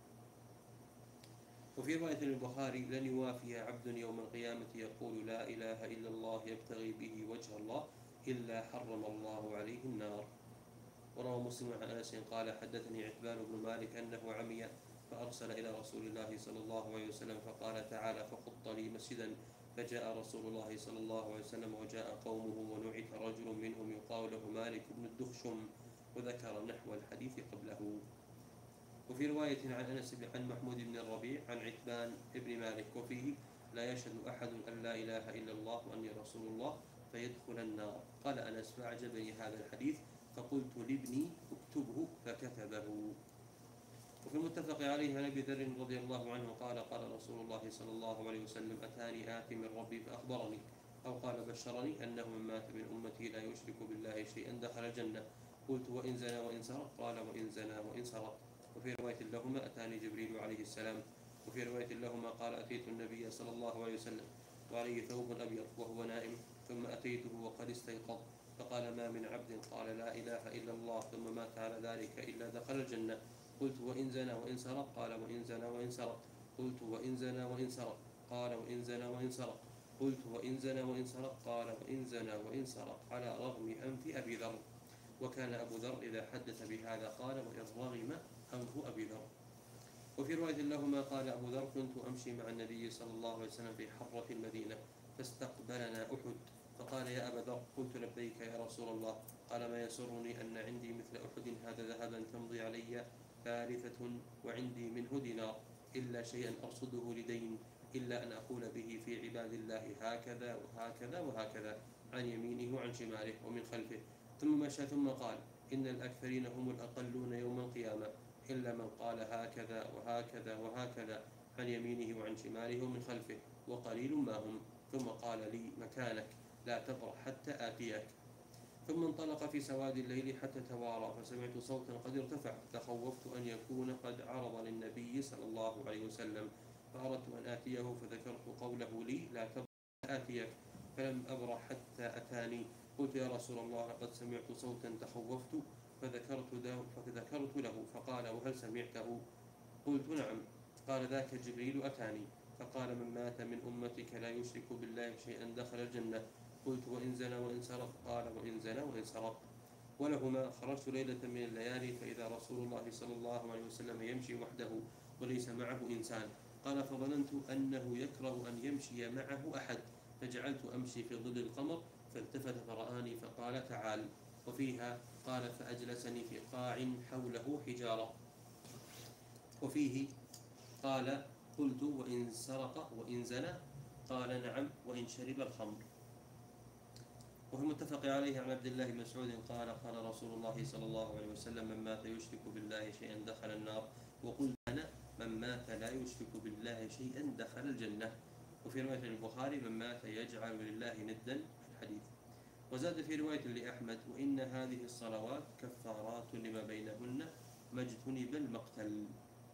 وفي رواية البخاري لن يوافي عبد يوم القيامة يقول لا إله إلا الله يبتغي به وجه الله إلا حرم الله عليه النار. وروى مسلم عن أنس قال حدثني عتبان بن مالك أنه عمي فأرسل إلى رسول الله صلى الله عليه وسلم فقال تعالى فخط لي مسجدا فجاء رسول الله صلى الله عليه وسلم وجاء قومه ونعت رجل منهم يقال له مالك بن الدخشم وذكر نحو الحديث قبله. وفي رواية عن أنس عن محمود بن الربيع عن عتبان بن مالك وفيه لا يشهد أحد أن لا إله إلا الله وأني رسول الله فيدخل النار. قال أنس فأعجبني هذا الحديث فقلت لابني اكتبه فكتبه. وفي المتفق عليه عن أبي ذر رضي الله عنه قال قال رسول الله صلى الله عليه وسلم أتاني آتي من ربي فأخبرني أو قال بشرني أنه من مات من أمتي لا يشرك بالله شيئا دخل الجنة. قلت وإن زنى وإن سرق؟ قال وإن زنى وإن سرق. وفي رواية لهما أتاني جبريل عليه السلام. وفي رواية لهما قال أتيت النبي صلى الله عليه وسلم وعليه ثوب أبيض وهو نائم ثم أتيته وقد استيقظ فقال ما من عبد قال لا إله إلا الله ثم مات على ذلك إلا دخل الجنة. قلت وإن زنى وإن سرق؟ قال وإن زنى وإن سرق. قلت وإن زنى وإن سرق؟ قال وإن زنى وإن سرق. قلت وإن زنى وإن سرق؟ قال وإن زنى وإن سرق على رغم أنف أبي ذر. وكان أبو ذر إذا حدث بهذا قال وإن رغم أنف أبي ذر. وفي رواية لهما قال أبو ذر كنت أمشي مع النبي صلى الله عليه وسلم في حرة المدينة فاستقبلنا أحد فقال يا أبا ذر قلت لبيك يا رسول الله. قال ما يسرني أن عندي مثل أحد هذا ذهبا تمضي علي ثالثة وعندي منه دينار إلا شيئا أرصده لدين إلا أن أقول به في عباد الله هكذا وهكذا وهكذا عن يمينه وعن شماله ومن خلفه، ثم مشى ثم قال: إن الأكثرين هم الأقلون يوم القيامة إلا من قال هكذا وهكذا وهكذا عن يمينه وعن شماله ومن خلفه، وقليل ما هم. ثم قال لي: مكانك، لا تبرح حتى آتيك. ثم انطلق في سواد الليل حتى توارى، فسمعت صوتا قد ارتفع، تخوفت أن يكون قد عرض للنبي صلى الله عليه وسلم، فأردت أن آتيه، فذكرت قوله لي: لا تبرح حتى آتيك، فلم أبرح حتى أتاني. قلت: يا رسول الله، لقد سمعت صوتا تخوفت، فذكرت له, فذكرت له فقال: وهل سمعته؟ قلت: نعم. قال: ذاك جبريل أتاني فقال: من مات من أمتك لا يشرك بالله شيئا دخل الجنة. قلت: وإن زنى وإن سرق؟ قال: وإن زنى وإن سرق. ولهما: خرجت ليلة من الليالي فإذا رسول الله صلى الله عليه وسلم يمشي وحده وليس معه إنسان. قال: فظننت أنه يكره أن يمشي معه أحد، فجعلت أمشي في ظل القمر، فالتفت فرآني فقال: تعال. وفيها قال: فأجلسني في قاع حوله حجارة. وفيه قال: قلت: وإن سرق وإن زنى؟ قال: نعم، وإن شرب الخمر. وفي المتفق عليه عن عبد الله بن مسعود قال: قال رسول الله صلى الله عليه وسلم: من مات يشرك بالله شيئا دخل النار. وقلت أنا: من مات لا يشرك بالله شيئا دخل الجنة. وفي رواية البخاري: من مات يجعل لله ندا، الحديث. وزاد في رواية لأحمد: وإن هذه الصلوات كفارات لما بينهن ما اجتنب المقتل.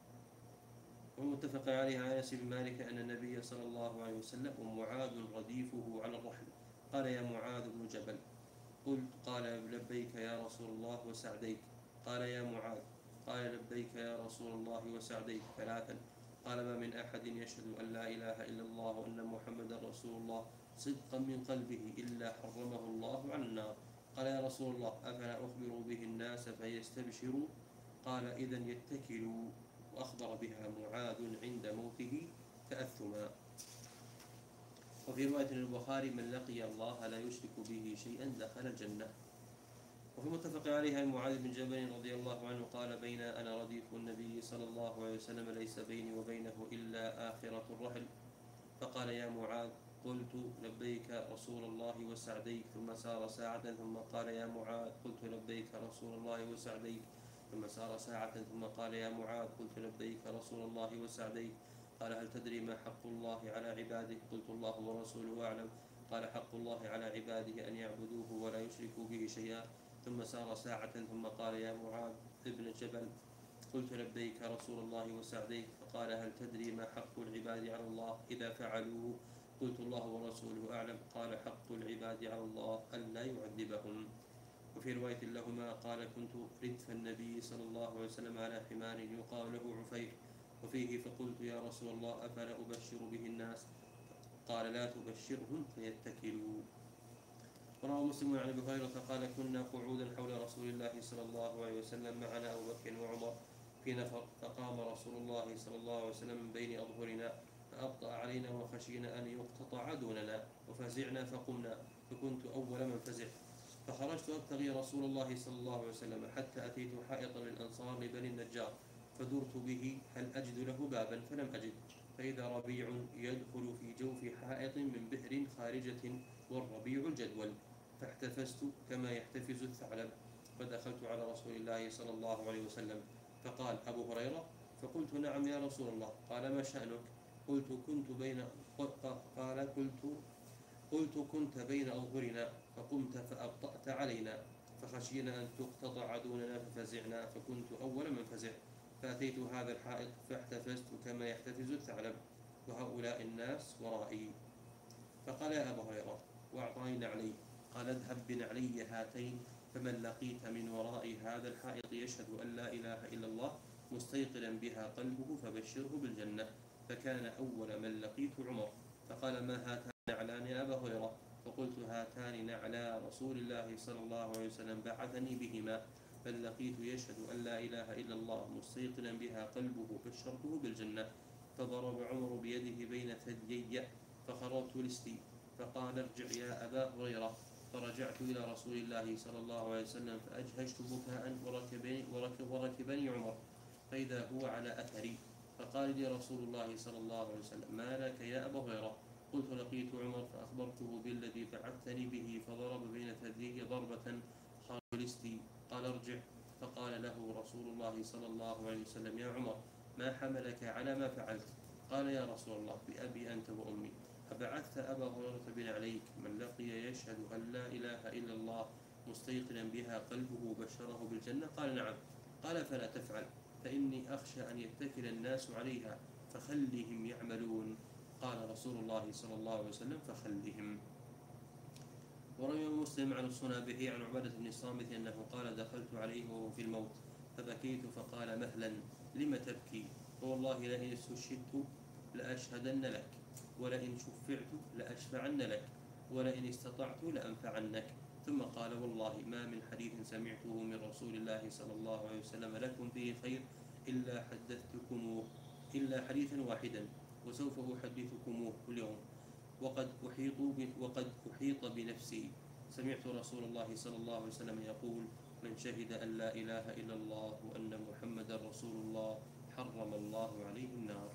والمتفق عليه عن أنس بن مالك أن النبي صلى الله عليه وسلم ومعاذ رديفه على الرحل قال: يا معاذ بن جبل. قلت: قال: لبيك يا رسول الله وسعديك. قال: يا معاذ. قال: لبيك يا رسول الله وسعديك ثلاثا. قال: ما من أحد يشهد أن لا إله إلا الله وأن محمدا رسول الله صدقا من قلبه إلا حرمه الله على النار. قال: يا رسول الله، أفلا أخبر به الناس فيستبشروا؟ قال: إذا يتكلوا. وأخبر بها معاذ عند موته تأثما. وفي رواية البخاري: من لقي الله لا يشرك به شيئا دخل الجنة. وفي متفق عليه عن معاذ بن جبل رضي الله عنه قال: بين أنا رديف النبي صلى الله عليه وسلم ليس بيني وبينه إلا آخرة الرحل، فقال: يا معاذ. قلت: لبيك رسول الله وسعديك. ثم سار ساعة ثم قال: يا معاذ. قلت: لبيك رسول الله وسعديك. ثم سار ساعة ثم قال: يا معاذ. قلت: لبيك رسول الله وسعديك. قال: هل تدري ما حق الله على عباده؟ قلت: الله ورسوله أعلم. قال: حق الله على عباده أن يعبدوه ولا يشركوا به شيئا. ثم سار ساعة ثم قال: يا معاذ ابن جبل. قلت: لبيك رسول الله وسعديك. فقال: هل تدري ما حق العباد على الله إذا فعلوه؟ قلت: الله ورسوله أعلم. قال: حق العباد على الله ألا يعذبهم. وفي رواية لهما قال: كنت ردف النبي صلى الله عليه وسلم على حمار يقال له عفير. وفيه: فقلت: يا رسول الله، أفلا أبشر به الناس؟ قال: لا تبشرهم فيتكلوا. وروى مسلم عن ابي هريره قال: كنا قعودا حول رسول الله صلى الله عليه وسلم معنا ابو بكر وعمر في نفر، فقام رسول الله صلى الله عليه وسلم من بين اظهرنا فابطا علينا وخشينا ان يقتطع دوننا، وفزعنا فقمنا، فكنت اول من فزع، فخرجت ابتغي رسول الله صلى الله عليه وسلم حتى اتيت حائطا للانصار لبني النجار، فدرت به هل اجد له بابا فلم اجد، فاذا ربيع يدخل في جوف حائط من بئر خارجه والربيع الجدول، فاحتفزت كما يحتفز الثعلب، فدخلت على رسول الله صلى الله عليه وسلم فقال: أبو هريرة؟ فقلت: نعم يا رسول الله. قال: ما شأنك؟ قلت: كنت بين قال قلت قلت كنت بين أظهرنا فقمت فأبطأت علينا، فخشينا أن تقتطع دوننا ففزعنا، فكنت أول من فزع، فأتيت هذا الحائط فاحتفزت كما يحتفز الثعلب، وهؤلاء الناس ورائي. فقال: يا أبا هريرة، وأعطاني نعلي. قال: اذهب بنعلي هاتين، فمن لقيت من وراء هذا الحائط يشهد أن لا إله إلا الله مستيقنا بها قلبه فبشره بالجنة. فكان أول من لقيت عمر. فقال: ما هاتان نعلان يا أبا هريرة؟ فقلت: هاتان نعلا رسول الله صلى الله عليه وسلم بعثني بهما، من لقيت يشهد أن لا إله إلا الله مستيقنا بها قلبه بشرته بالجنة. فضرب عمر بيده بين ثديي فخررت لستي، فقال: ارجع يا أبا هريرة. فرجعت إلى رسول الله صلى الله عليه وسلم فأجهشت بكاء وركبني, وركب وركبني عمر، فإذا هو على أثري، فقال لي رسول الله صلى الله عليه وسلم: ما لك يا أبا هريرة؟ قلت لقيت عمر فأخبرته بالذي بعثتني به فضرب بين ثديي ضربة خالصتي. قال ارجع. فقال له رسول الله صلى الله عليه وسلم يا عمر ما حملك على ما فعلت؟ قال يا رسول الله بأبي أنت وأمي أبعثت أبا هريرة بنعليك من لقي يشهد أن لا إله إلا الله مستيقنا بها قلبه بشره بالجنة؟ قال نعم. قال فلا تفعل فإني أخشى أن يتكل الناس عليها فخلهم يعملون. قال رسول الله صلى الله عليه وسلم فخلهم. وروي مسلم عن الصنابحي عن عبادة بن الصامت أنه قال دخلت عليه وهو في الموت فبكيت فقال مهلا لم تبكي؟ فوالله لئن استشهدت لأشهدن لك ولئن شفعت لأشفعن لك ولئن استطعت لأنفعنك. ثم قال والله ما من حديث سمعته من رسول الله صلى الله عليه وسلم لكم فيه خير إلا حدثتكموه إلا حديثا واحدا وسوف أحدثكموه اليوم وقد أحيط وقد أحيط بنفسي. سمعت رسول الله صلى الله عليه وسلم يقول من شهد أن لا إله إلا الله وأن محمدا رسول الله حرم الله عليه النار.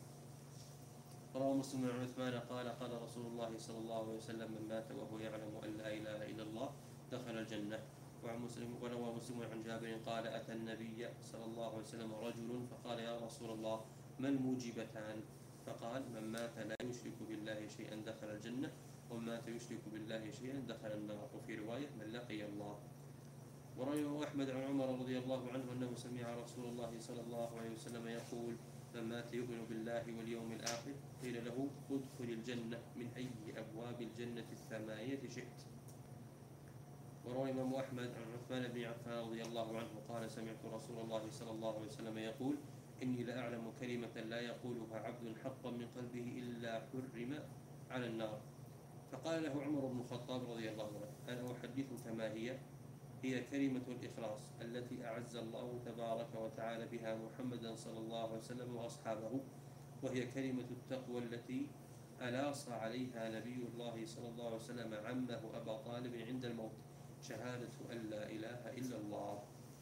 روى مسلم عن عثمان قال قال رسول الله صلى الله عليه وسلم من مات وهو يعلم أن لا إله إلا الله دخل الجنة. وعن مسلم وروى مسلم عن جابر قال أتى النبي صلى الله عليه وسلم رجل فقال يا رسول الله ما الموجبتان؟ فقال من مات لا يشرك بالله شيئا دخل الجنة ومن مات يشرك بالله شيئا دخل النار. وفي رواية من لقي الله. وروى أحمد عن عمر رضي الله عنه أنه سمع رسول الله صلى الله عليه وسلم يقول من مات يؤمن بالله واليوم الآخر قيل له ادخل الجنة من أي أبواب الجنة الثمانية شئت. وروى الإمام أحمد عن عثمان بن عفان رضي الله عنه قال سمعت رسول الله صلى الله عليه وسلم يقول إني لأعلم كلمة لا يقولها عبد حقا من قلبه إلا حرم على النار. فقال له عمر بن الخطاب رضي الله عنه أنا أحدثك ما هي؟ هي كلمة الإخلاص التي أعز الله تبارك وتعالى بها محمدا صلى الله عليه وسلم وأصحابه، وهي كلمة التقوى التي ألاص عليها نبي الله صلى الله عليه وسلم عمه أبا طالب عند الموت شهادة أن لا إله إلا الله.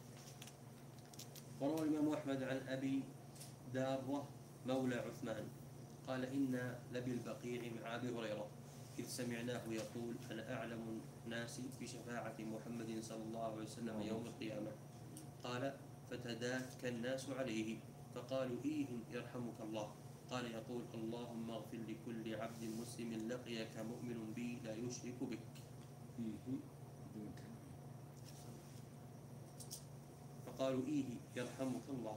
وروى الإمام أحمد عن أبي دارة مولى عثمان قال إنا لبالبقيع مع أبي هريرة إذ سمعناه يقول أنا أعلم الناس بشفاعة محمد صلى الله عليه وسلم يوم القيامة. قال فتداك الناس عليه فقالوا إيه يرحمك الله. قال يقول اللهم اغفر لكل عبد مسلم لقيك مؤمن بي لا يشرك بك. فقالوا إيه يرحمك الله.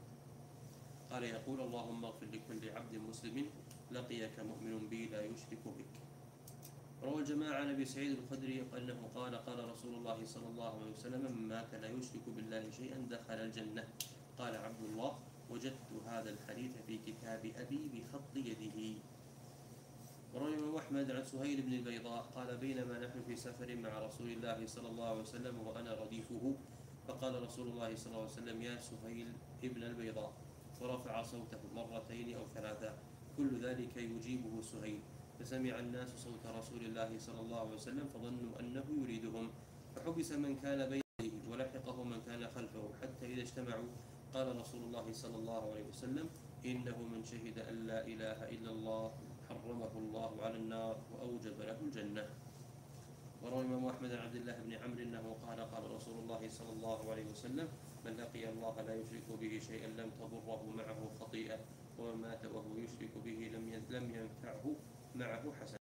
قال يقول اللهم اغفر لكل عبد مسلم لقيك مؤمن بي لا يشرك بك. روى الجماعة عن أبي سعيد الخدري أنه قال قال رسول الله صلى الله عليه وسلم من مات لا يشرك بالله شيئا دخل الجنة. قال عبد الله وجدت هذا الحديث في كتاب أبي بخط يده. وروى الإمام أحمد عن سهيل بن البيضاء قال بينما نحن في سفر مع رسول الله صلى الله عليه وسلم وأنا رديفه فقال رسول الله صلى الله عليه وسلم يا سهيل ابن البيضاء ورفع صوته مرتين أو ثلاثة كل ذلك يجيبه سهيل فسمع الناس صوت رسول الله صلى الله عليه وسلم فظنوا أنه يريدهم فحبس من كان بين يديه ولحقه من كان خلفه حتى إذا اجتمعوا قال رسول الله صلى الله عليه وسلم إنه من شهد أن لا إله إلا الله حرمه الله على النار وأوجب له الجنة. وروى الإمام أحمد عن عبد الله بن عمرو أنه قال قال رسول الله صلى الله عليه وسلم من لقي الله لا يشرك به شيئا لم تضره معه خطيئة ومن مات وهو يشرك به لم لم ينفعه معه حسنة.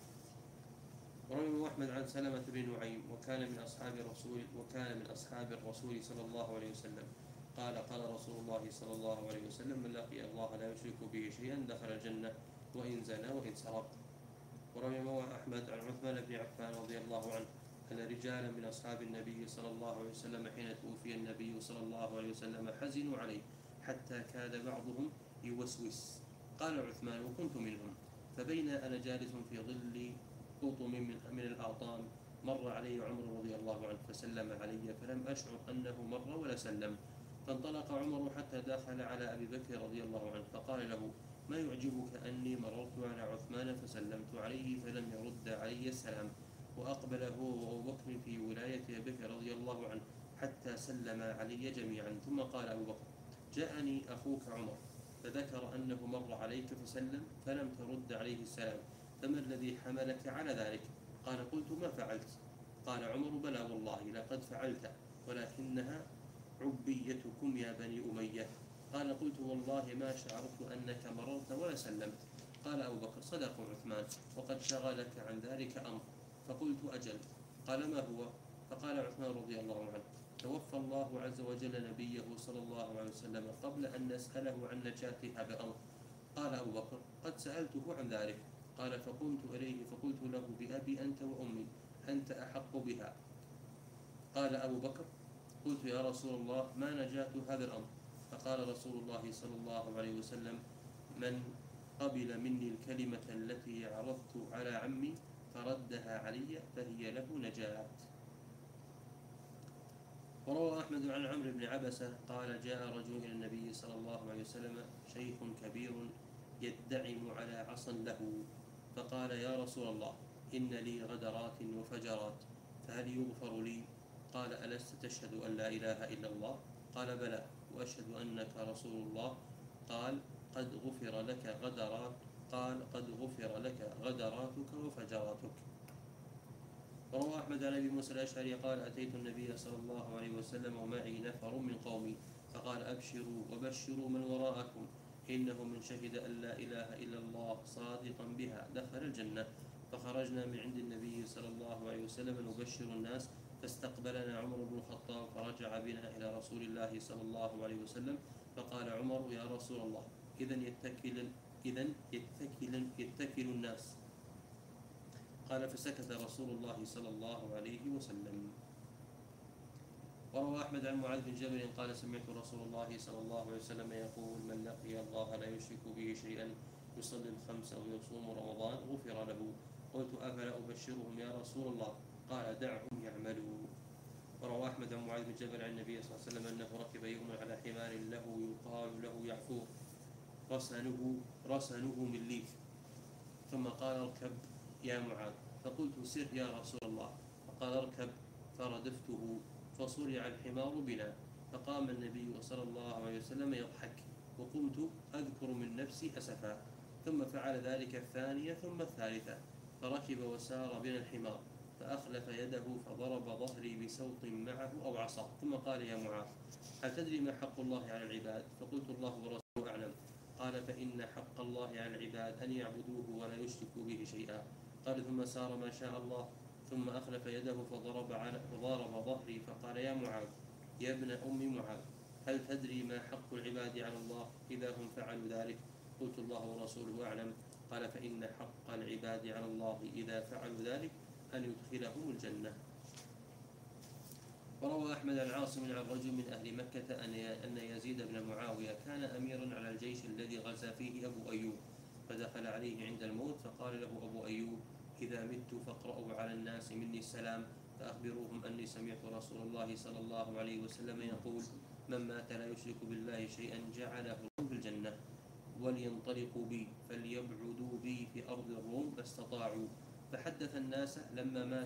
وروى الإمام أحمد عن سلمة بن نعيم وكان من أصحاب الرسول وكان من أصحاب الرسول صلى الله عليه وسلم قال قال رسول الله صلى الله عليه وسلم من لقي الله لا يشرك به شيئا دخل الجنة وإن زنى وإن سرق. وروى الإمام أحمد عن عثمان بن عفان رضي الله عنه أن رجالا من أصحاب النبي صلى الله عليه وسلم حين توفي النبي صلى الله عليه وسلم حزنوا عليه حتى كاد بعضهم يوسوس. قال عثمان وكنت منهم فبين أنا جالس في ظل قطم من, من الأعطام مر علي عمر رضي الله عنه فسلم علي فلم أشعر أنه مر ولا سلم فانطلق عمر حتى دخل على أبي بكر رضي الله عنه فقال له ما يعجبك أني مررت على عثمان فسلمت عليه فلم يرد علي السلام وأقبل هو وأبو بكر في ولاية أبي بكر رضي الله عنه حتى سلم علي جميعا. ثم قال أبو بكر جاءني أخوك عمر فذكر أنه مر عليك فسلم فلم ترد عليه السلام فما الذي حملك على ذلك؟ قال قلت ما فعلت. قال عمر بلى والله لقد فعلت، ولكنها عبيتكم يا بني أمية. قال قلت والله ما شعرت أنك مررت ولا سلمت. قال أبو بكر صدق عثمان وقد شغلك عن ذلك أمر. فقلت أجل. قال ما هو؟ فقال عثمان رضي الله عنه توفى الله عز وجل نبيه صلى الله عليه وسلم قبل أن نسأله عن نجاتها بأمر. قال أبو بكر قد سألته عن ذلك. قال فقمت إليه فقلت له بأبي أنت وأمي أنت أحق بها. قال أبو بكر قلت يا رسول الله ما نجاة هذا الأمر؟ فقال رسول الله صلى الله عليه وسلم من قبل مني الكلمة التي عرضت على عمي فردها علي فهي له نجاة. وروى أحمد عن عمرو بن عبسة قال جاء رجل إلى النبي صلى الله عليه وسلم شيخ كبير يدعم على عصا له، فقال يا رسول الله إن لي غدرات وفجرات فهل يغفر لي؟ قال ألست تشهد أن لا إله إلا الله؟ قال بلى وأشهد أنك رسول الله. قال قد غفر لك غدرات قال قد غفر لك غدراتك وفجراتك. وروى أحمد عن أبي موسى الأشعري قال أتيت النبي صلى الله عليه وسلم ومعي نفر من قومي فقال أبشروا وبشروا من وراءكم إنه من شهد أن لا إله إلا الله صادقا بها دخل الجنة. فخرجنا من عند النبي صلى الله عليه وسلم نبشر الناس، فاستقبلنا عمر بن الخطاب فرجع بنا إلى رسول الله صلى الله عليه وسلم فقال عمر يا رسول الله إذن يتكل إذن يتكل يتكل الناس. قال فسكت رسول الله صلى الله عليه وسلم. وروى أحمد عن معاذ بن جبل قال سمعت رسول الله صلى الله عليه وسلم يقول من لقي الله لا يشرك به شيئا يصلي الخمس أو يصوم رمضان غفر له. قلت أفلا أبشرهم يا رسول الله؟ قال دعهم يعملوا. وروى أحمد عن معاذ بن جبل عن النبي صلى الله عليه وسلم أنه ركب يوما على حمار له يقال له يعفور رسنه رسنه من ليف، ثم قال اركب يا معاذ، فقلت سر يا رسول الله، فقال اركب، فردفته فصرع الحمار بنا، فقام النبي صلى الله عليه وسلم يضحك، وقمت أذكر من نفسي أسفا، ثم فعل ذلك الثانية ثم الثالثة، فركب وسار بنا الحمار، فأخلف يده فضرب ظهري بسوط معه أو عصا، ثم قال يا معاذ هل تدري ما حق الله على العباد؟ فقلت الله ورسوله أعلم. قال فإن حق الله على العباد أن يعبدوه ولا يشركوا به شيئا. قال ثم سار ما شاء الله، ثم أخلف يده فضرب, على فضرب ظهري فقال يا معاذ يا ابن أم معاذ هل تدري ما حق العباد على الله إذا هم فعلوا ذلك؟ قلت الله ورسوله أعلم. قال فإن حق العباد على الله إذا فعلوا ذلك أن يدخلهم الجنة. وروى أحمد عن عاصم عن رجل من أهل مكة أن يزيد بن معاوية كان أميرا على الجيش الذي غزا فيه أبو أيوب، فدخل عليه عند الموت فقال له أبو أيوب إذا مت فاقرأوا على الناس مني السلام، فأخبروهم أني سمعت رسول الله صلى الله عليه وسلم يقول من مات لا يشرك بالله شيئا جعله الله في الجنة، ولينطلقوا بي فليبعدوا بي في أرض الروم ما استطاعوا. فحدث الناس لما مات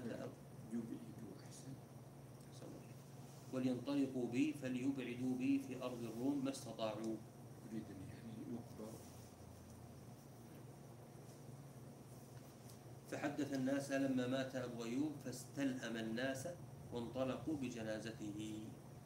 ولينطلقوا بي فليبعدوا بي في أرض الروم ما استطاعوا. فحدث الناس لما مات أبو أيوب فاستلهم الناس وانطلقوا بجنازته.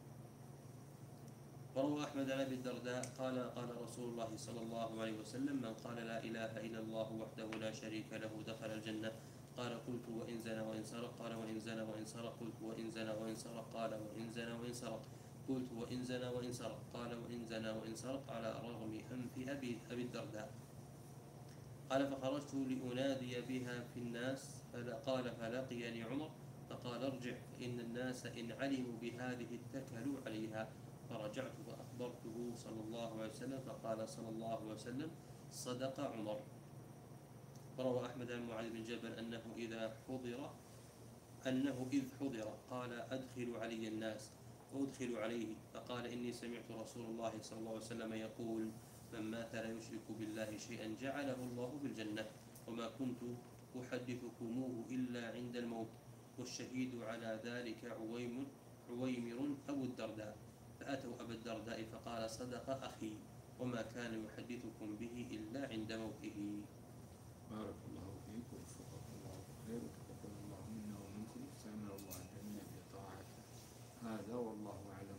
وروى أحمد عن أبي الدرداء قال قال رسول الله صلى الله عليه وسلم من قال لا إله إلا الله وحده لا شريك له دخل الجنة. قال قلت وإن زنى وإن سرق؟ قال وإن زنى وإن سرق. قلت وإن زنى وإن سرق؟ قال وإن زنى وإن سرق. قلت وإن زنى وإن سرق؟ قال وإن زنى وإن سرق على رغم أنف أبي أبي الدرداء. قال فخرجت لأنادي بها في الناس، قال فلقيني عمر فقال ارجع فإن الناس إن علموا بهذه اتكلوا عليها. فرجعت فأخبرته صلى الله عليه وسلم فقال صلى الله عليه وسلم صدق عمر. وروى أحمد عن معاذ بن جبل أنه إذا حضر أنه إذ حضر قال أدخل علي الناس، وأدخل عليه فقال إني سمعت رسول الله صلى الله عليه وسلم يقول من مات لا يشرك بالله شيئا جعله الله بالجنة، وما كنت أحدثكموه إلا عند الموت، والشهيد على ذلك عويم عويمر أبو الدرداء. فأتوا أبا الدرداء فقال صدق أخي، وما كان يحدثكم به إلا عند موته. بارك الله فيك. وتقبل الله منا ومنكم، استعمل الله جميعا بطاعته. هذا والله أعلم.